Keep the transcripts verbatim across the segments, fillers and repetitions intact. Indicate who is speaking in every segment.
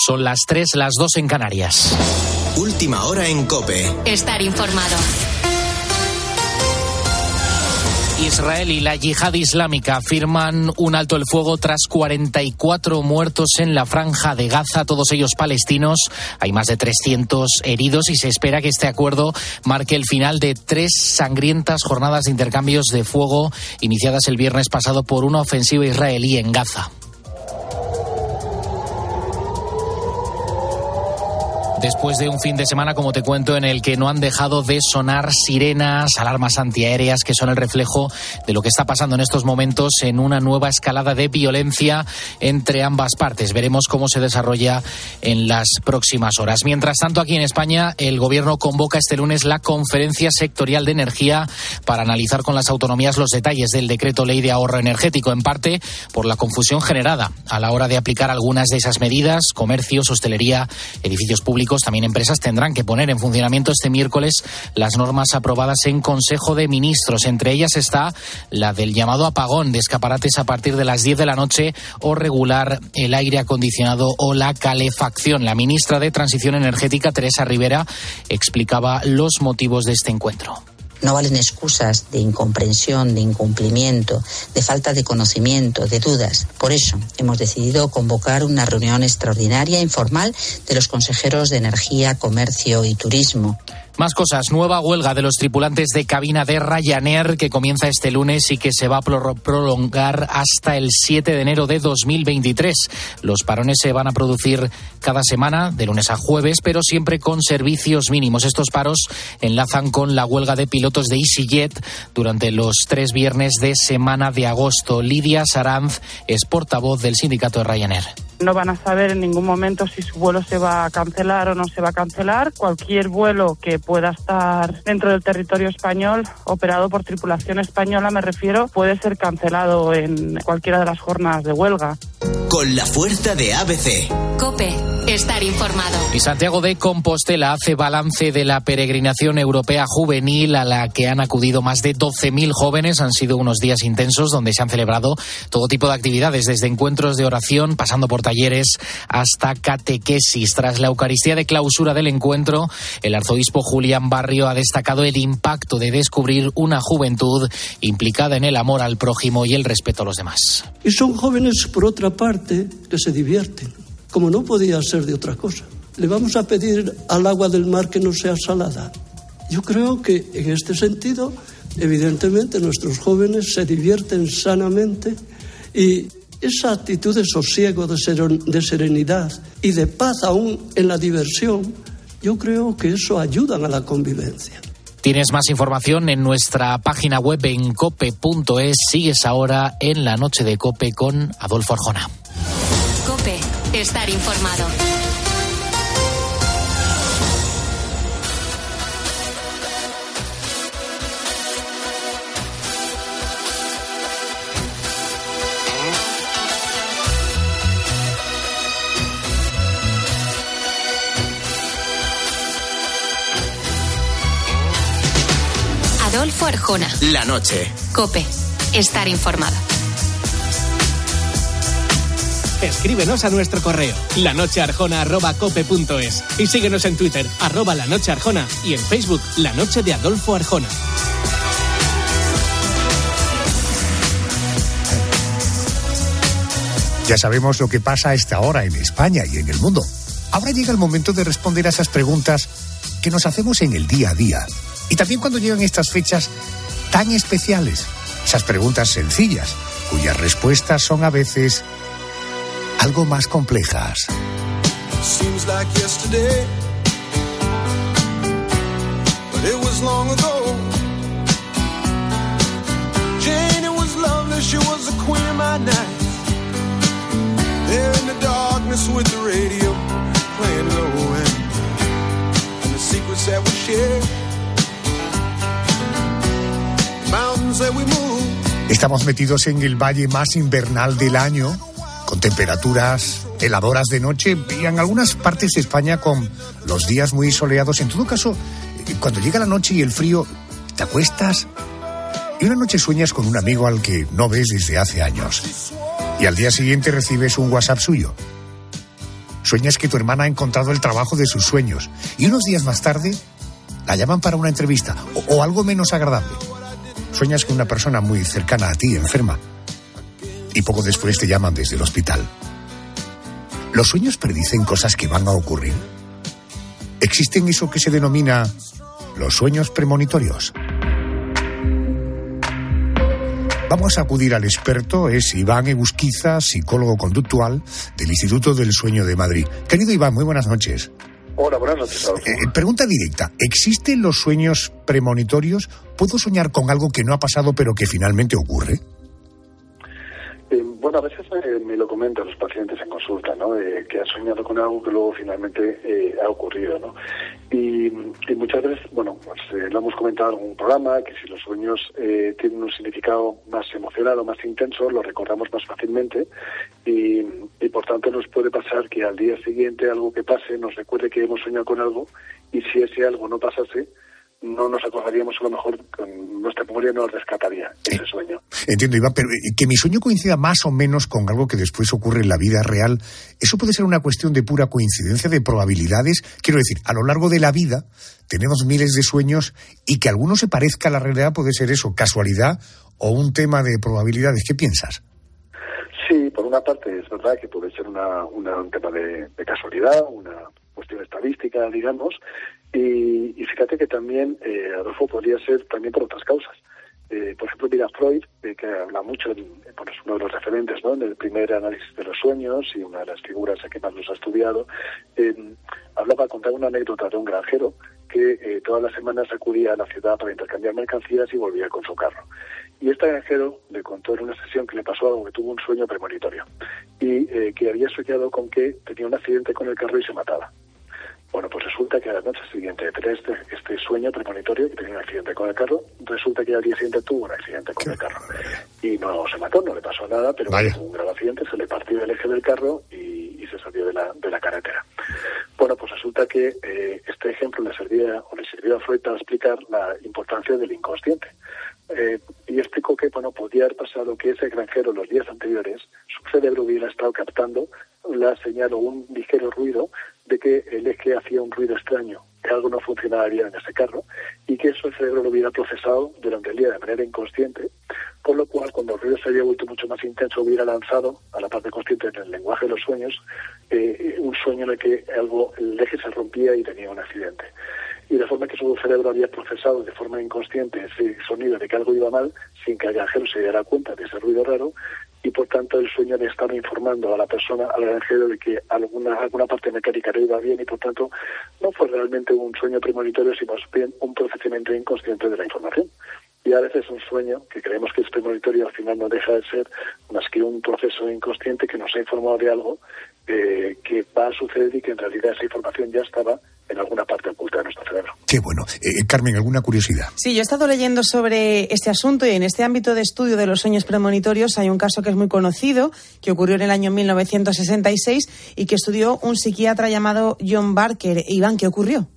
Speaker 1: Son las tres, las dos en Canarias.
Speaker 2: Última hora en COPE.
Speaker 3: Estar informado.
Speaker 1: Israel y la yihad islámica firman un alto el fuego tras cuarenta y cuatro muertos en la franja de Gaza, todos ellos palestinos. Hay más de trescientos heridos y se espera que este acuerdo marque el final de tres sangrientas jornadas de intercambios de fuego iniciadas el viernes pasado por una ofensiva israelí en Gaza. Después de un fin de semana, como te cuento, en el que no han dejado de sonar sirenas, alarmas antiaéreas, que son el reflejo de lo que está pasando en estos momentos en una nueva escalada de violencia entre ambas partes. Veremos cómo se desarrolla en las próximas horas. Mientras tanto, aquí en España, el Gobierno convoca este lunes la Conferencia Sectorial de Energía para analizar con las autonomías los detalles del Decreto Ley de Ahorro Energético, en parte por la confusión generada a la hora de aplicar algunas de esas medidas. Comercios, hostelería, edificios públicos, también empresas tendrán que poner en funcionamiento este miércoles las normas aprobadas en Consejo de Ministros. Entre ellas está la del llamado apagón de escaparates a partir de las diez de la noche o regular el aire acondicionado o la calefacción. La ministra de Transición Energética, Teresa Rivera, explicaba los motivos de este encuentro.
Speaker 4: No valen excusas de incomprensión, de incumplimiento, de falta de conocimiento, de dudas. Por eso hemos decidido convocar una reunión extraordinaria informal de los consejeros de Energía, Comercio y Turismo.
Speaker 1: Más cosas. Nueva huelga de los tripulantes de cabina de Ryanair que comienza este lunes y que se va a prolongar hasta el siete de enero de dos mil veintitrés. Los parones se van a producir cada semana, de lunes a jueves, pero siempre con servicios mínimos. Estos paros enlazan con la huelga de pilotos de EasyJet durante los tres viernes de semana de agosto. Lidia Saranz es portavoz del sindicato de Ryanair.
Speaker 5: No van a saber en ningún momento si su vuelo se va a cancelar o no se va a cancelar. Cualquier vuelo que pueda estar dentro del territorio español, operado por tripulación española, me refiero, puede ser cancelado en cualquiera de las jornadas de huelga.
Speaker 2: Con la fuerza de A B C.
Speaker 3: COPE. Estar informado.
Speaker 1: Y Santiago de Compostela hace balance de la peregrinación europea juvenil a la que han acudido más de doce mil jóvenes. Han sido unos días intensos donde se han celebrado todo tipo de actividades, desde encuentros de oración, pasando por talleres hasta catequesis. Tras la Eucaristía de clausura del encuentro, el arzobispo Julián Barrio ha destacado el impacto de descubrir una juventud implicada en el amor al prójimo y el respeto a los demás.
Speaker 6: Y son jóvenes, por otra parte, que se divierten, como no podía ser de otra cosa. ¿Le vamos a pedir al agua del mar que no sea salada? Yo creo que en este sentido, evidentemente, nuestros jóvenes se divierten sanamente y esa actitud de sosiego, de, seren- de serenidad y de paz aún en la diversión, yo creo que eso ayuda a la convivencia.
Speaker 1: Tienes más información en nuestra página web en cope punto es. Sigues ahora en la noche de COPE con Adolfo Arjona.
Speaker 3: COPE. Estar informado. Adolfo Arjona.
Speaker 2: La noche.
Speaker 3: COPE. Estar informado.
Speaker 7: Escríbenos a nuestro correo lanochearjona arroba cope punto es y síguenos en Twitter arroba lanochearjona y en Facebook La Noche de Adolfo Arjona.
Speaker 8: Ya sabemos lo que pasa a esta hora en España y en el mundo. Ahora llega el momento de responder a esas preguntas que nos hacemos en el día a día. Y también cuando llegan estas fechas tan especiales, esas preguntas sencillas, cuyas respuestas son a veces algo más complejas. Seems like yesterday, but it was long ago. Jane, it was lovely, she was the queen of my night. There in the darkness with the radio playing low end, and the secrets that we share, the mountains that we move. Estamos metidos en el valle más invernal del año, con temperaturas heladoras de noche y en algunas partes de España con los días muy soleados. En todo caso, cuando llega la noche y el frío, te acuestas y una noche sueñas con un amigo al que no ves desde hace años. Y al día siguiente recibes un WhatsApp suyo. Sueñas que tu hermana ha encontrado el trabajo de sus sueños y unos días más tarde la llaman para una entrevista o, o algo menos agradable. Sueñas que una persona muy cercana a ti enferma y poco después te llaman desde el hospital. ¿Los sueños predicen cosas que van a ocurrir? ¿Existen eso que se denomina los sueños premonitorios? Vamos a acudir al experto, es Iván Egusquiza, psicólogo conductual del Instituto del Sueño de Madrid. Querido Iván, muy buenas noches.
Speaker 9: Hola, buenas noches.
Speaker 8: Eh, pregunta directa, ¿existen los sueños premonitorios? ¿Puedo soñar con algo que no ha pasado pero que finalmente ocurre?
Speaker 9: Eh, bueno, a veces eh, me lo comentan los pacientes en consulta, ¿no? Eh, que han soñado con algo que luego finalmente eh, ha ocurrido, ¿no? Y, y muchas veces, bueno, pues eh, lo hemos comentado en algún programa, que si los sueños eh, tienen un significado más emocional o más intenso, lo recordamos más fácilmente y, y por tanto nos puede pasar que al día siguiente algo que pase nos recuerde que hemos soñado con algo y si ese algo no pasase, no nos acordaríamos, a lo mejor con nuestra memoria no rescataría ese sueño.
Speaker 8: Entiendo, Iván, pero que mi sueño coincida más o menos con algo que después ocurre en la vida real, ¿eso puede ser una cuestión de pura coincidencia, de probabilidades? Quiero decir, a lo largo de la vida tenemos miles de sueños y que alguno se parezca a la realidad puede ser eso, casualidad o un tema de probabilidades. ¿Qué piensas?
Speaker 9: Sí, por una parte es verdad que puede ser una, una, un tema de, de casualidad, una cuestión estadística, digamos, y, y fíjate que también, eh, Adolfo, podría ser también por otras causas. Eh, por ejemplo, mira, Freud, eh, que habla mucho, en, bueno, es uno de los referentes, ¿no?, en el primer análisis de los sueños y una de las figuras que más los ha estudiado, eh, hablaba, contaba una anécdota de un granjero que eh, todas las semanas acudía a la ciudad para intercambiar mercancías y volvía con su carro. Y este granjero le contó en una sesión que le pasó algo, que tuvo un sueño premonitorio y eh, que había soñado con que tenía un accidente con el carro y se mataba. Bueno, pues resulta que a la noche siguiente de tener este, este sueño premonitorio, que tenía un accidente con el carro, resulta que al día siguiente tuvo un accidente con el carro. Y no se mató, no le pasó nada, pero tuvo un grave accidente, se le partió el eje del carro y, y se salió de la, de la carretera. Bueno, pues resulta que eh, este ejemplo le servía o le sirvió a Freud para explicar la importancia del inconsciente. Eh, y explicó que, bueno, podía haber pasado que ese granjero los días anteriores, su cerebro hubiera estado captando la señal o un ligero ruido de que el eje hacía un ruido extraño, que algo no funcionaba bien en ese carro, y que eso el cerebro lo hubiera procesado durante el día de manera inconsciente, con lo cual, cuando el ruido se había vuelto mucho más intenso, hubiera lanzado a la parte consciente en el lenguaje de los sueños eh, un sueño en el que algo, el eje se rompía y tenía un accidente. Y de forma que su cerebro había procesado de forma inconsciente ese sonido de que algo iba mal, sin que el granjero se diera cuenta de ese ruido raro, y por tanto el sueño le estaba informando a la persona, al granjero, de que alguna alguna parte mecánica no iba bien, y por tanto no fue realmente un sueño premonitorio, sino más bien un procesamiento inconsciente de la información. Y a veces un sueño, que creemos que es premonitorio, al final no deja de ser más que un proceso inconsciente que nos ha informado de algo eh, que va a suceder y que en realidad esa información ya estaba en alguna parte oculta de nuestro cerebro.
Speaker 8: Qué bueno. Eh, Carmen, ¿alguna curiosidad?
Speaker 10: Sí, yo he estado leyendo sobre este asunto y en este ámbito de estudio de los sueños premonitorios hay un caso que es muy conocido, que ocurrió en el año mil novecientos sesenta y seis y que estudió un psiquiatra llamado John Barker. Iván, ¿qué ocurrió?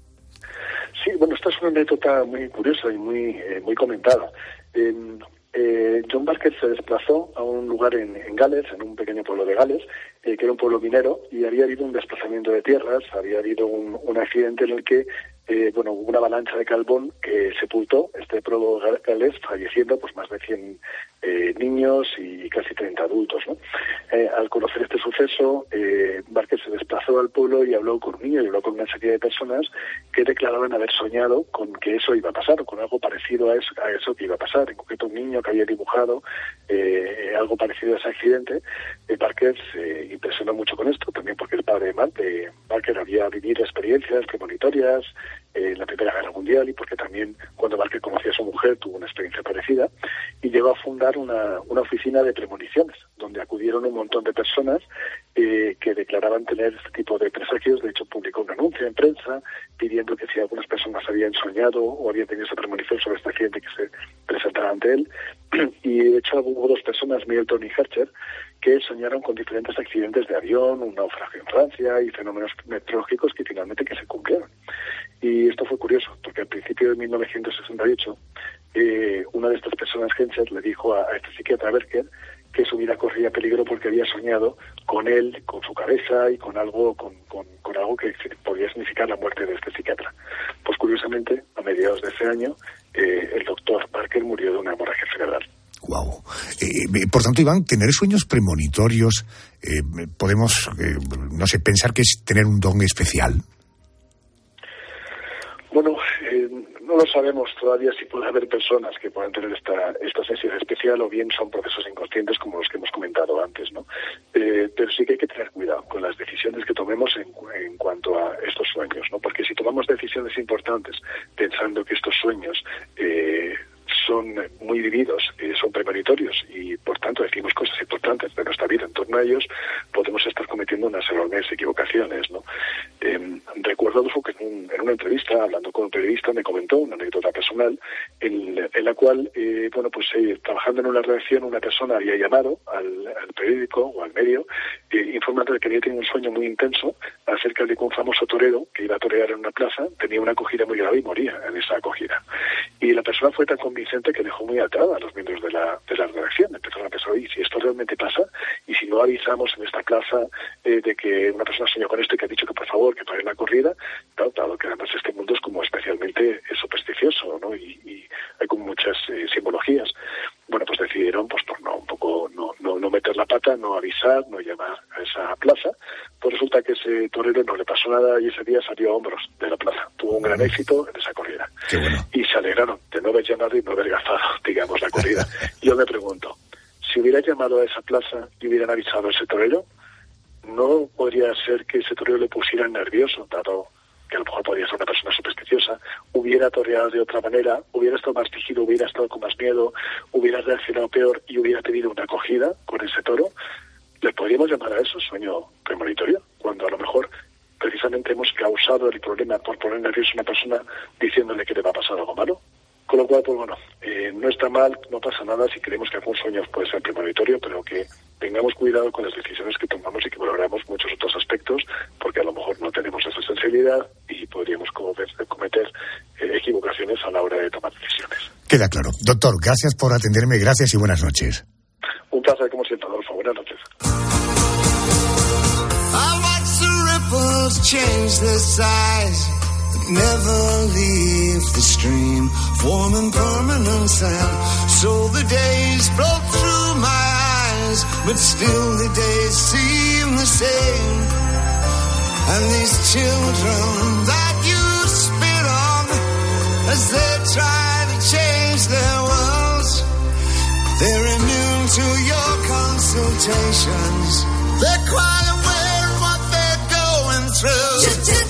Speaker 9: Sí, bueno, esta es una anécdota muy curiosa y muy eh, muy comentada. Eh, eh, John Barker se desplazó a un lugar en, en Gales, en un pequeño pueblo de Gales, eh, que era un pueblo minero, y había habido un desplazamiento de tierras, había habido un, un accidente en el que eh, bueno, hubo una avalancha de carbón que sepultó este pueblo galés, falleciendo pues más de cien eh, niños y casi treinta adultos, ¿no? Eh, al conocer este suceso, eh, Barker se desplazó al pueblo y habló con un niño y habló con una serie de personas que declaraban haber soñado con que eso iba a pasar, o con algo parecido a eso, a eso que iba a pasar. En concreto, un niño que había dibujado eh, algo parecido a ese accidente. Eh, Barker se impresionó mucho con esto, también porque el padre de, Mar- de Barker había vivido experiencias premonitorias en la Primera Guerra Mundial, y porque también cuando Barker conocía a su mujer tuvo una experiencia parecida, y llegó a fundar una, una oficina de premoniciones, donde acudieron un montón de personas eh, que declaraban tener este tipo de presagios. De hecho, publicó un anuncio en prensa pidiendo que si algunas personas habían soñado o habían tenido esa premonición sobre este accidente, que se presentara ante él. Y de hecho hubo dos personas, Milton y Hercher, que soñaron con diferentes accidentes de avión, un naufragio en Francia y fenómenos meteorológicos que finalmente que se cumplieron. Y esto fue curioso, porque al principio de mil novecientos sesenta y ocho, eh, una de estas personas, Hercher, le dijo a, a este psiquiatra Barker que su vida corría peligro porque había soñado con él, con su cabeza y con algo, con, con, con algo que podía significar la muerte de este psiquiatra. Pues curiosamente, a mediados de ese año, eh, el doctor Barker murió de una hemorragia cerebral.
Speaker 8: Wow. Eh, por tanto, Iván, tener sueños premonitorios, eh, podemos, eh, no sé, pensar que es tener un don especial.
Speaker 9: Bueno, eh, no lo sabemos todavía si puede haber personas que puedan tener esta esta sensibilidad especial o bien son procesos inconscientes como los que hemos comentado antes, ¿no? Eh, pero sí que hay que tener cuidado con las decisiones que tomemos en, en cuanto a estos sueños, ¿no? Porque si tomamos decisiones importantes pensando que estos sueños eh, son muy vividos, eh, son premonitorios y por tanto decimos cosas importantes de nuestra vida en torno a ellos, podemos estar cometiendo unas enormes equivocaciones, ¿no? Eh, recuerdo que en, un, en una entrevista, hablando con un periodista, me comentó una anécdota personal en, en la cual, eh, bueno, pues eh, trabajando en una redacción, una persona había llamado al, al periódico o al medio eh, informando de que había tenido un sueño muy intenso acerca de que un famoso torero que iba a torear en una plaza tenía una acogida muy grave y moría en esa acogida. Y la persona fue tan convincente que dejó muy atada a los miembros de la, de la redacción. Empezaron a pensar, oye, si esto realmente pasa, y si no avisamos en esta plaza eh, de que una persona soñó con esto y que ha dicho que por favor, que pare la corrida, claro, dado que además este mundo es como especialmente eh, supersticioso, ¿no? Y, y hay como muchas eh, simbologías. Bueno, pues decidieron, pues por no, un poco, no, no, no meter la pata, no avisar, no llamar a esa plaza. Pues resulta que ese torero no le pasó nada y ese día salió a hombros de la plaza. Tuvo un gran éxito en esa corrida.
Speaker 8: Qué bueno.
Speaker 9: Y se alegraron de no haber llamado y no haber gastado, digamos, la corrida. Yo me pregunto, si hubiera llamado a esa plaza y hubieran avisado a ese torero, ¿no podría ser que ese torero le pusiera nervioso, dado que a lo mejor podría ser una persona supersticiosa, hubiera toreado de otra manera, hubiera estado más fingido, hubiera estado con más miedo, hubiera reaccionado peor y hubiera tenido una acogida con ese toro? ¿Le podríamos llamar a eso sueño premonitorio? Cuando a lo mejor precisamente hemos causado el problema por poner nervioso a una persona diciéndole que le va a pasar algo malo. Con lo cual, pues bueno, eh, no está mal, no pasa nada si creemos que algún sueño puede ser premonitorio, pero que tengamos cuidado con las decisiones que tomamos y que valoramos muchos otros aspectos, porque a lo mejor no tenemos esa sensibilidad y podríamos cometer, cometer eh, equivocaciones a la hora de tomar decisiones.
Speaker 8: Queda claro. Doctor, gracias por atenderme, gracias y buenas noches.
Speaker 9: Un placer, como siempre, Adolfo. Buenas noches.
Speaker 11: Never leave the stream, forming permanent sand. So the days flow through my eyes, but still the days seem the same. And these children that you spit on, as they try to change their worlds, they're immune to your consultations. They're quite aware of what they're going through.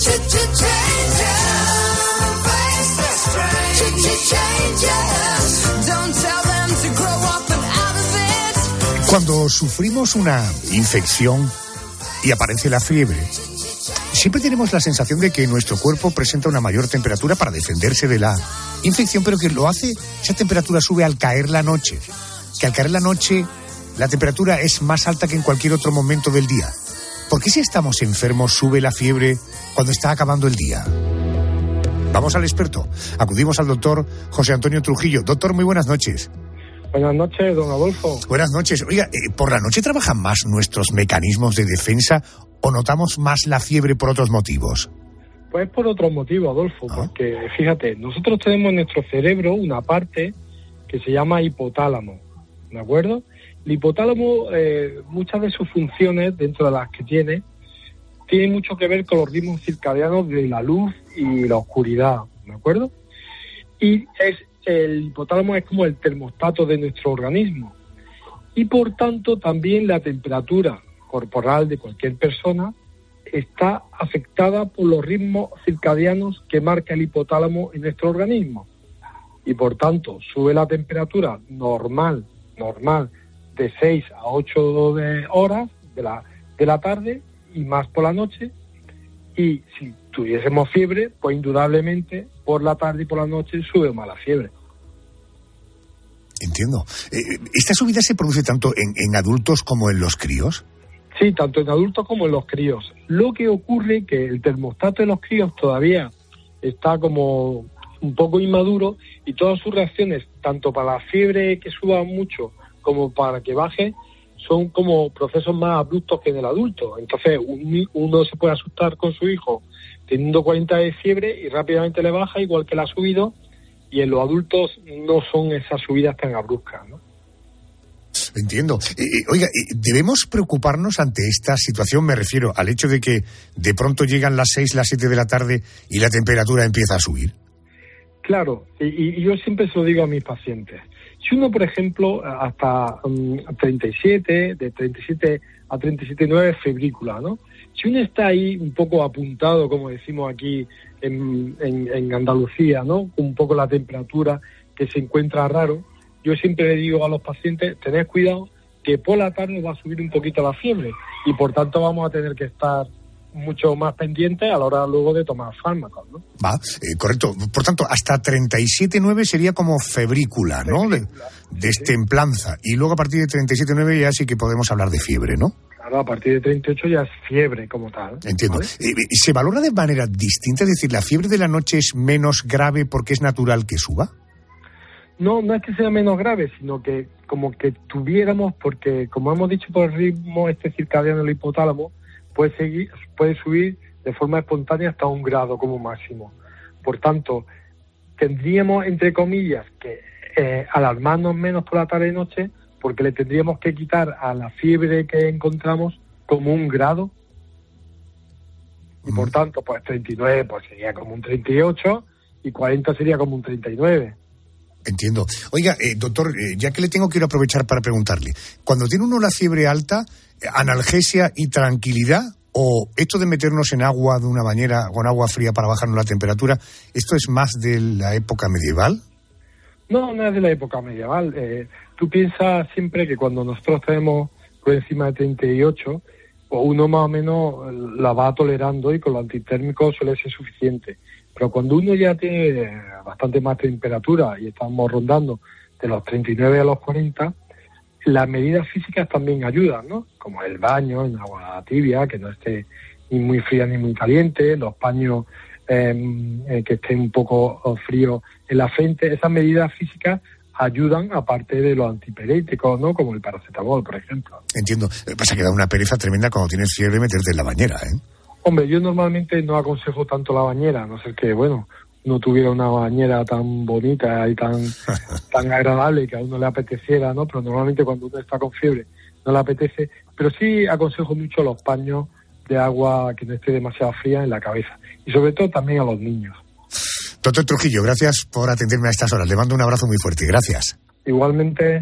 Speaker 8: Cuando sufrimos una infección y aparece la fiebre, siempre tenemos la sensación de que nuestro cuerpo presenta una mayor temperatura para defenderse de la infección, pero que lo hace, esa temperatura sube al caer la noche, que al caer la noche la temperatura es más alta que en cualquier otro momento del día. ¿Por qué si estamos enfermos sube la fiebre cuando está acabando el día? Vamos al experto. Acudimos al doctor José Antonio Trujillo. Doctor, muy buenas noches.
Speaker 12: Buenas noches, don Adolfo.
Speaker 8: Buenas noches. Oiga, eh, ¿por la noche trabajan más nuestros mecanismos de defensa o notamos más la fiebre por otros motivos?
Speaker 12: Pues por otros motivos, Adolfo, ¿Ah? Porque fíjate, nosotros tenemos en nuestro cerebro una parte que se llama hipotálamo, ¿de acuerdo? El hipotálamo, eh, muchas de sus funciones, dentro de las que tiene, tiene mucho que ver con los ritmos circadianos de la luz y la oscuridad, ¿de acuerdo? Y es el hipotálamo es como el termostato de nuestro organismo. Y por tanto, también la temperatura corporal de cualquier persona está afectada por los ritmos circadianos que marca el hipotálamo en nuestro organismo. Y por tanto, sube la temperatura normal, normal, de seis a ocho de horas de la, de la tarde y más por la noche. Y si tuviésemos fiebre, pues indudablemente por la tarde y por la noche sube más la fiebre.
Speaker 8: Entiendo. ¿Esta subida se produce tanto en, en adultos como en los críos?
Speaker 12: Sí, tanto en adultos como en los críos. Lo que ocurre es que el termostato de los críos todavía está como un poco inmaduro y todas sus reacciones, tanto para la fiebre que suba mucho como para que baje, son como procesos más abruptos que en el adulto. Entonces un, uno se puede asustar con su hijo teniendo cuarenta de fiebre y rápidamente le baja, igual que la ha subido, y en los adultos no son esas subidas tan abruptas, ¿no?
Speaker 8: Entiendo. Eh, oiga, ¿debemos preocuparnos ante esta situación? Me refiero al hecho de que de pronto llegan las seis, las siete de la tarde y la temperatura empieza a subir.
Speaker 12: Claro, y, y yo siempre se lo digo a mis pacientes. Si uno, por ejemplo, hasta um, treinta y siete, de treinta y siete a treinta y siete punto nueve es febrícula, ¿no? Si uno está ahí un poco apuntado, como decimos aquí en, en, en Andalucía, ¿no? Un poco la temperatura que se encuentra raro, yo siempre le digo a los pacientes, tened cuidado que por la tarde va a subir un poquito la fiebre y por tanto vamos a tener que estar mucho más pendientes a la hora luego de tomar fármacos, ¿no?
Speaker 8: Va, eh, correcto. Por tanto, hasta treinta y siete punto nueve sería como febrícula, ¿no? Febrícula, de, destemplanza. Sí. Y luego a partir de treinta y siete punto nueve ya sí que podemos hablar de fiebre, ¿no?
Speaker 12: Claro, a partir de treinta y ocho ya es fiebre como tal.
Speaker 8: Entiendo. ¿Vale? Eh, ¿Se valora de manera distinta? Es decir, ¿la fiebre de la noche es menos grave porque es natural que suba?
Speaker 12: No, no es que sea menos grave, sino que como que tuviéramos, porque como hemos dicho por el ritmo este circadiano del hipotálamo, puede seguir, puede subir de forma espontánea hasta un grado como máximo. Por tanto, tendríamos, entre comillas, que eh, alarmarnos menos por la tarde y noche, porque le tendríamos que quitar a la fiebre que encontramos como un grado. Y por tanto, pues treinta y nueve pues sería como un treinta y ocho y cuarenta sería como un treinta y nueve.
Speaker 8: Entiendo. Oiga, eh, doctor, eh, ya que le tengo, quiero aprovechar para preguntarle. Cuando tiene uno la fiebre alta, ¿analgesia y tranquilidad? ¿O esto de meternos en agua de una bañera con agua fría para bajarnos la temperatura, esto es más de la época medieval?
Speaker 12: No, no es de la época medieval. Eh, tú piensas siempre que cuando nosotros tenemos por encima de treinta y ocho, pues uno más o menos la va tolerando y con los antitérmicos suele ser suficiente. Pero cuando uno ya tiene bastante más temperatura y estamos rondando de los treinta y nueve a los cuarenta, las medidas físicas también ayudan, ¿no? Como el baño en agua tibia, que no esté ni muy fría ni muy caliente, los paños eh, eh, que estén un poco fríos en la frente. Esas medidas físicas ayudan, aparte de los antipiréticos, ¿no? Como el paracetamol, por ejemplo.
Speaker 8: Entiendo. Pasa que da una pereza tremenda cuando tienes fiebre meterte en la bañera, ¿eh?
Speaker 12: Hombre, yo normalmente no aconsejo tanto la bañera, a no ser que, bueno, no tuviera una bañera tan bonita y tan tan agradable que a uno le apeteciera, ¿no? Pero normalmente cuando uno está con fiebre no le apetece. Pero sí aconsejo mucho los paños de agua que no esté demasiado fría en la cabeza. Y sobre todo también a los niños.
Speaker 8: Doctor Trujillo, gracias por atenderme a estas horas. Le mando un abrazo muy fuerte. Gracias.
Speaker 12: Igualmente.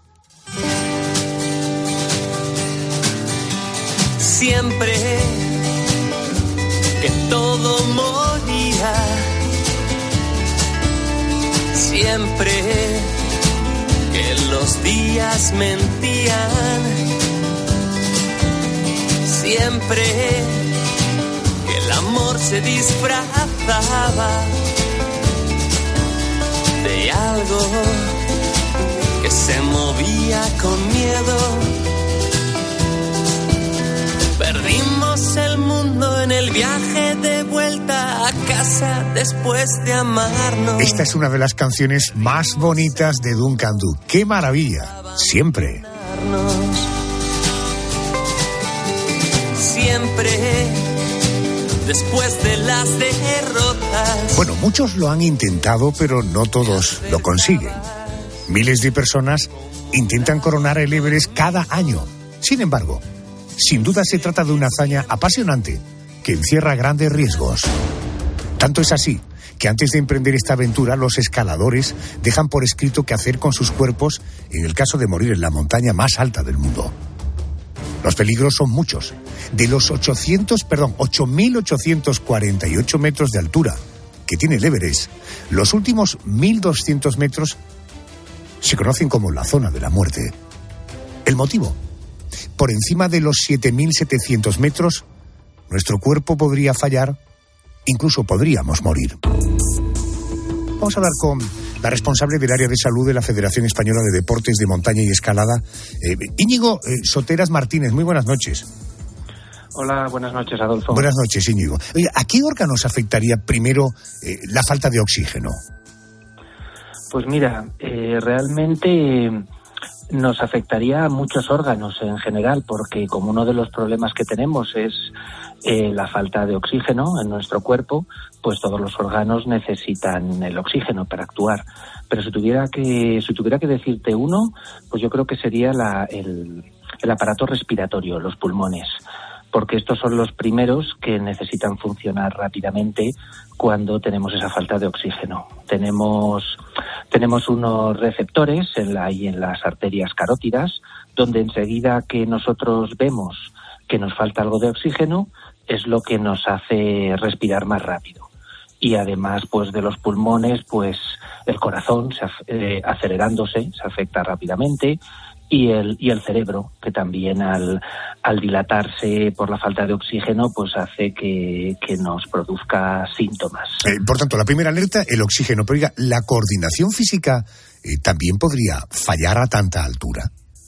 Speaker 13: Siempre que todo moría, siempre que los días mentían, siempre que el amor se disfrazaba de algo que se movía con miedo. Perdimos el mundo en el viaje de vuelta a casa después de amarnos.
Speaker 8: Esta es una de las canciones más bonitas de Duncan Du. ¡Qué maravilla! Siempre.
Speaker 13: Siempre después de las derrotas.
Speaker 8: Bueno, muchos lo han intentado, pero no todos lo consiguen. Miles de personas intentan coronar el Everest cada año. Sin embargo, sin duda se trata de una hazaña apasionante que encierra grandes riesgos. Tanto es así que antes de emprender esta aventura, los escaladores dejan por escrito qué hacer con sus cuerpos en el caso de morir en la montaña más alta del mundo. Los peligros son muchos. De los ochocientos, perdón, ocho mil ochocientos cuarenta y ocho metros de altura que tiene el Everest, los últimos mil doscientos metros se conocen como la zona de la muerte. ¿El motivo? Por encima de los siete mil setecientos metros, nuestro cuerpo podría fallar, incluso podríamos morir. Vamos a hablar con la responsable del área de salud de la Federación Española de Deportes de Montaña y Escalada, eh, Íñigo eh, Soteras Martínez. Muy buenas noches.
Speaker 14: Hola, buenas noches, Adolfo.
Speaker 8: Buenas noches, Íñigo. Oye, ¿a qué órganos afectaría primero eh, la falta de oxígeno?
Speaker 14: Pues mira, eh, realmente nos afectaría a muchos órganos en general, porque como uno de los problemas que tenemos es eh, la falta de oxígeno en nuestro cuerpo, pues todos los órganos necesitan el oxígeno para actuar. Pero si tuviera que, si tuviera que decirte uno, pues yo creo que sería la, el, el aparato respiratorio, los pulmones, porque estos son los primeros que necesitan funcionar rápidamente cuando tenemos esa falta de oxígeno. Tenemos, tenemos unos receptores en la, y en las arterias carótidas, donde enseguida que nosotros vemos que nos falta algo de oxígeno, es lo que nos hace respirar más rápido. Y además, pues de los pulmones, pues el corazón se, eh, acelerándose, se afecta rápidamente, y el y el cerebro, que también al, al dilatarse por la falta de oxígeno, pues hace que, que nos produzca síntomas.
Speaker 8: Eh, por tanto, la primera alerta, el oxígeno. Pero oiga, ¿la coordinación física eh, también podría fallar a tanta altura?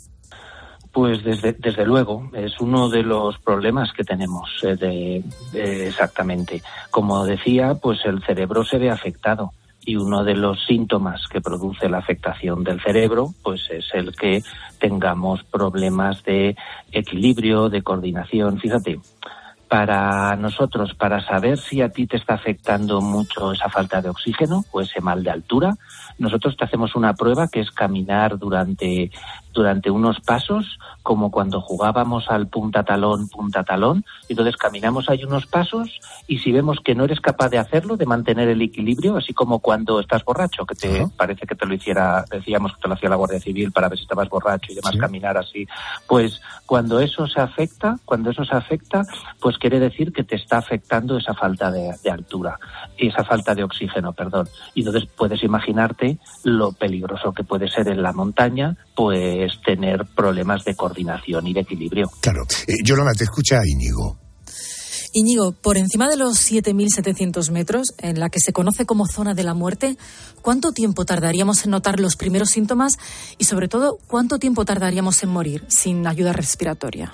Speaker 14: Pues desde, desde luego, es uno de los problemas que tenemos, eh, de, de exactamente. Como decía, pues el cerebro se ve afectado. Y uno de los síntomas que produce la afectación del cerebro, pues es el que tengamos problemas de equilibrio, de coordinación. Fíjate, para nosotros, para saber si a ti te está afectando mucho esa falta de oxígeno o ese mal de altura, nosotros te hacemos una prueba que es caminar durante, durante unos pasos, como cuando jugábamos al punta-talón, punta-talón. Entonces caminamos ahí unos pasos y si vemos que no eres capaz de hacerlo, de mantener el equilibrio, así como cuando estás borracho, que te uh-huh. parece que te lo hiciera, decíamos que te lo hacía la Guardia Civil para ver si estabas borracho y demás, sí. Caminar así. Pues cuando eso se afecta, cuando eso se afecta, pues quiere decir que te está afectando esa falta de, de altura, esa falta de oxígeno, perdón. Y entonces puedes imaginarte lo peligroso que puede ser en la montaña, pues tener problemas de coordinación y de equilibrio.
Speaker 8: Claro. Eh, Yolanda, te escucha Íñigo.
Speaker 15: Íñigo, por encima de los siete mil setecientos metros, en la que se conoce como zona de la muerte, ¿cuánto tiempo tardaríamos en notar los primeros síntomas y, sobre todo, cuánto tiempo tardaríamos en morir sin ayuda respiratoria?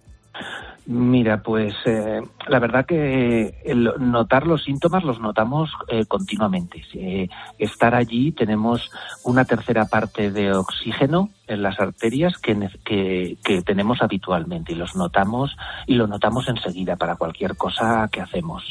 Speaker 14: Mira, pues eh, la verdad que el notar los síntomas los notamos eh, continuamente. Eh, estar allí tenemos una tercera parte de oxígeno en las arterias que, que, que tenemos habitualmente y los notamos y lo notamos enseguida para cualquier cosa que hacemos.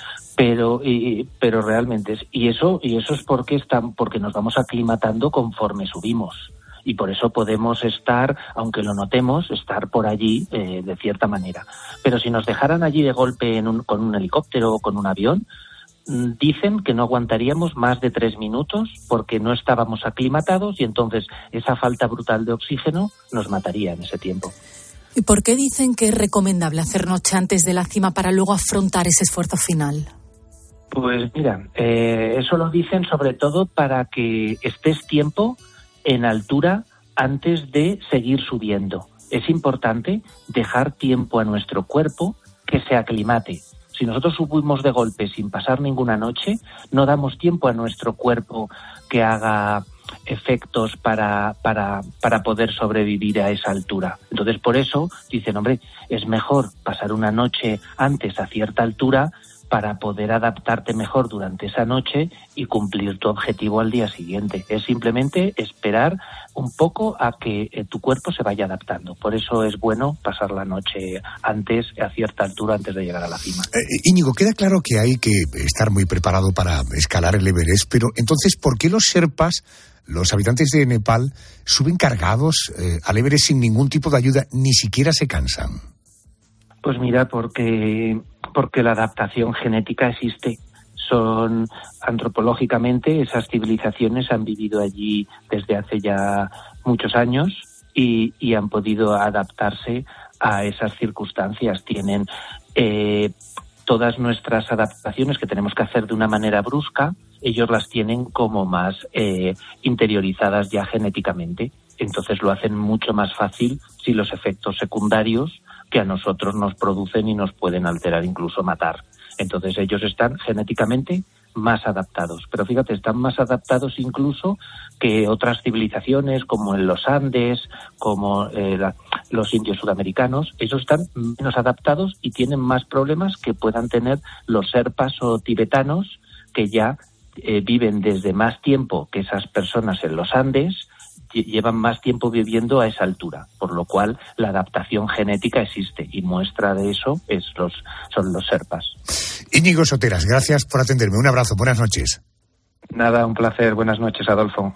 Speaker 14: Pero y, pero realmente es, y eso y eso es porque están porque nos vamos aclimatando conforme subimos. Y por eso podemos estar, aunque lo notemos, estar por allí eh, de cierta manera. Pero si nos dejaran allí de golpe en un, con un helicóptero o con un avión, dicen que no aguantaríamos más de tres minutos porque no estábamos aclimatados y entonces esa falta brutal de oxígeno nos mataría en ese tiempo.
Speaker 15: ¿Y por qué dicen que es recomendable hacer noche antes de la cima para luego afrontar ese esfuerzo final?
Speaker 14: Pues mira, eh, eso lo dicen sobre todo para que estés tiempo en altura antes de seguir subiendo. Es importante dejar tiempo a nuestro cuerpo que se aclimate. Si nosotros subimos de golpe sin pasar ninguna noche, no damos tiempo a nuestro cuerpo que haga efectos para, para, para poder sobrevivir a esa altura. Entonces, por eso dicen, hombre, es mejor pasar una noche antes a cierta altura para poder adaptarte mejor durante esa noche y cumplir tu objetivo al día siguiente. Es simplemente esperar un poco a que eh, tu cuerpo se vaya adaptando. Por eso es bueno pasar la noche antes, a cierta altura, antes de llegar a la cima.
Speaker 8: Eh, Íñigo, queda claro que hay que estar muy preparado para escalar el Everest, pero entonces, ¿por qué los sherpas, los habitantes de Nepal, suben cargados eh, al Everest sin ningún tipo de ayuda, ni siquiera se cansan?
Speaker 14: Pues mira, porque... porque la adaptación genética existe. Son, antropológicamente, esas civilizaciones han vivido allí desde hace ya muchos años y, y han podido adaptarse a esas circunstancias. Tienen eh, todas nuestras adaptaciones que tenemos que hacer de una manera brusca, ellos las tienen como más eh, interiorizadas ya genéticamente. Entonces lo hacen mucho más fácil si los efectos secundarios que a nosotros nos producen y nos pueden alterar, incluso matar. Entonces ellos están genéticamente más adaptados. Pero fíjate, están más adaptados incluso que otras civilizaciones como en los Andes, como eh, la, los indios sudamericanos. Ellos están menos adaptados y tienen más problemas que puedan tener los sherpas o tibetanos que ya eh, viven desde más tiempo que esas personas en los Andes, llevan más tiempo viviendo a esa altura, por lo cual la adaptación genética existe y muestra de eso es los, son los Sherpas.
Speaker 8: Íñigo Soteras, gracias por atenderme. Un abrazo, buenas noches.
Speaker 14: Nada, un placer. Buenas noches, Adolfo.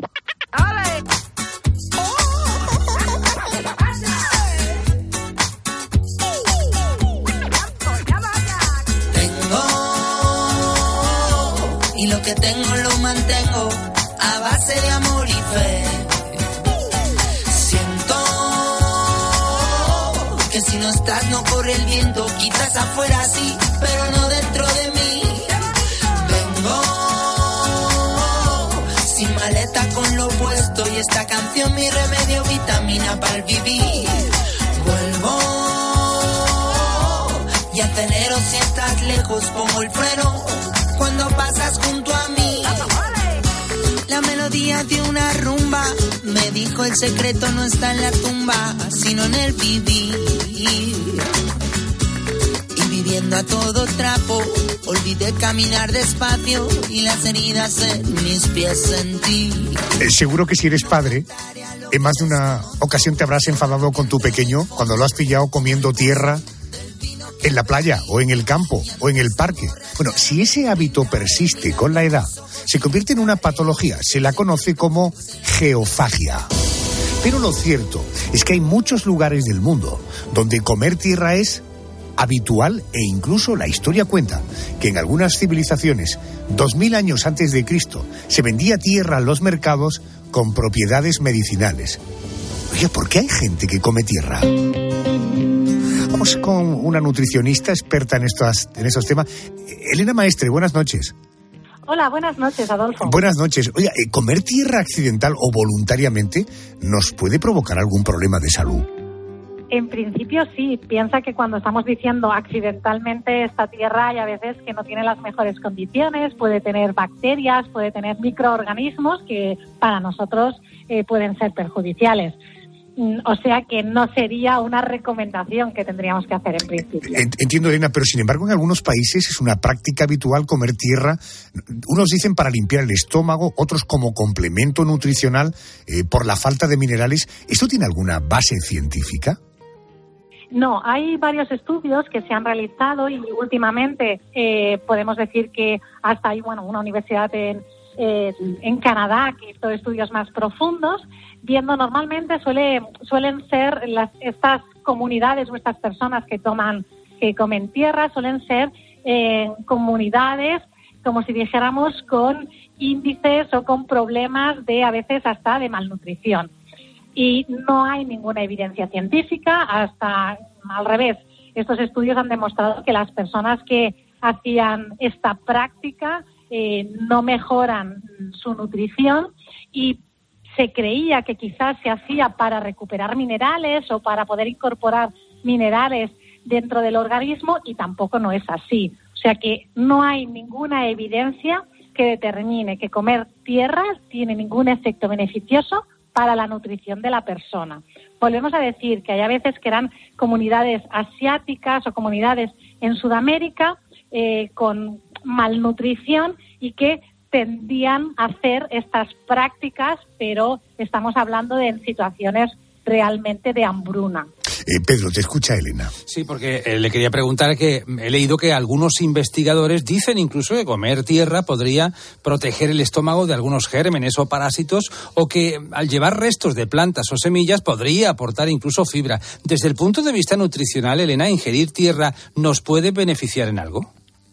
Speaker 16: Y lo que tengo lo mantengo a base de amor y fe. Siento que si no estás no corre el viento, quizás afuera sí, pero no dentro de mí. Vengo sin maleta con lo puesto y esta canción mi remedio, vitamina para el vivir. Vuelvo y acelero si estás lejos, pongo el freno cuando pasas junto a mí. La melodía de una rumba me dijo el secreto no está en la tumba, sino en el vivir. Y viviendo a todo trapo, olvidé caminar despacio y las heridas en mis pies sentí.
Speaker 8: Eh, seguro que si eres padre, en más de una ocasión te habrás enfadado con tu pequeño cuando lo has pillado comiendo tierra en la playa, o en el campo, o en el parque. Bueno, si ese hábito persiste con la edad, se convierte en una patología. Se la conoce como geofagia. Pero lo cierto es que hay muchos lugares del mundo donde comer tierra es habitual, e incluso la historia cuenta que en algunas civilizaciones, dos mil años antes de Cristo, se vendía tierra en los mercados con propiedades medicinales. Oye, ¿por qué hay gente que come tierra? Vamos con una nutricionista experta en estos, en estos temas. Elena Maestre, buenas noches.
Speaker 17: Hola, buenas noches, Adolfo.
Speaker 8: Buenas noches. Oye, ¿comer tierra accidental o voluntariamente nos puede provocar algún problema de salud?
Speaker 17: En principio sí. Piensa que cuando estamos diciendo accidentalmente esta tierra hay a veces que no tiene las mejores condiciones, puede tener bacterias, puede tener microorganismos que para nosotros eh, pueden ser perjudiciales. O sea que no sería una recomendación que tendríamos que hacer en principio.
Speaker 8: Entiendo, Elena, pero sin embargo en algunos países es una práctica habitual comer tierra. Unos dicen para limpiar el estómago, otros como complemento nutricional eh, por la falta de minerales. ¿Esto tiene alguna base científica?
Speaker 17: No, hay varios estudios que se han realizado y últimamente eh, podemos decir que hasta hay bueno, una universidad en, eh, en Canadá que hizo estudios más profundos, viendo normalmente suele, suelen ser las, estas comunidades o estas personas que toman, que comen tierra, suelen ser eh, comunidades, como si dijéramos, con índices o con problemas de a veces hasta de malnutrición. Y no hay ninguna evidencia científica, hasta al revés. Estos estudios han demostrado que las personas que hacían esta práctica eh, no mejoran su nutrición y se creía que quizás se hacía para recuperar minerales o para poder incorporar minerales dentro del organismo y tampoco no es así. O sea que no hay ninguna evidencia que determine que comer tierra tiene ningún efecto beneficioso para la nutrición de la persona. Volvemos a decir que hay a veces que eran comunidades asiáticas o comunidades en Sudamérica eh, con malnutrición y que tendían a hacer estas prácticas, pero estamos hablando de situaciones realmente de hambruna.
Speaker 8: Eh, Pedro, te escucha Elena.
Speaker 18: Sí, porque eh, le quería preguntar que he leído que algunos investigadores dicen incluso que comer tierra podría proteger el estómago de algunos gérmenes o parásitos, o que al llevar restos de plantas o semillas podría aportar incluso fibra. Desde el punto de vista nutricional, Elena, ¿ingerir tierra nos puede beneficiar en algo?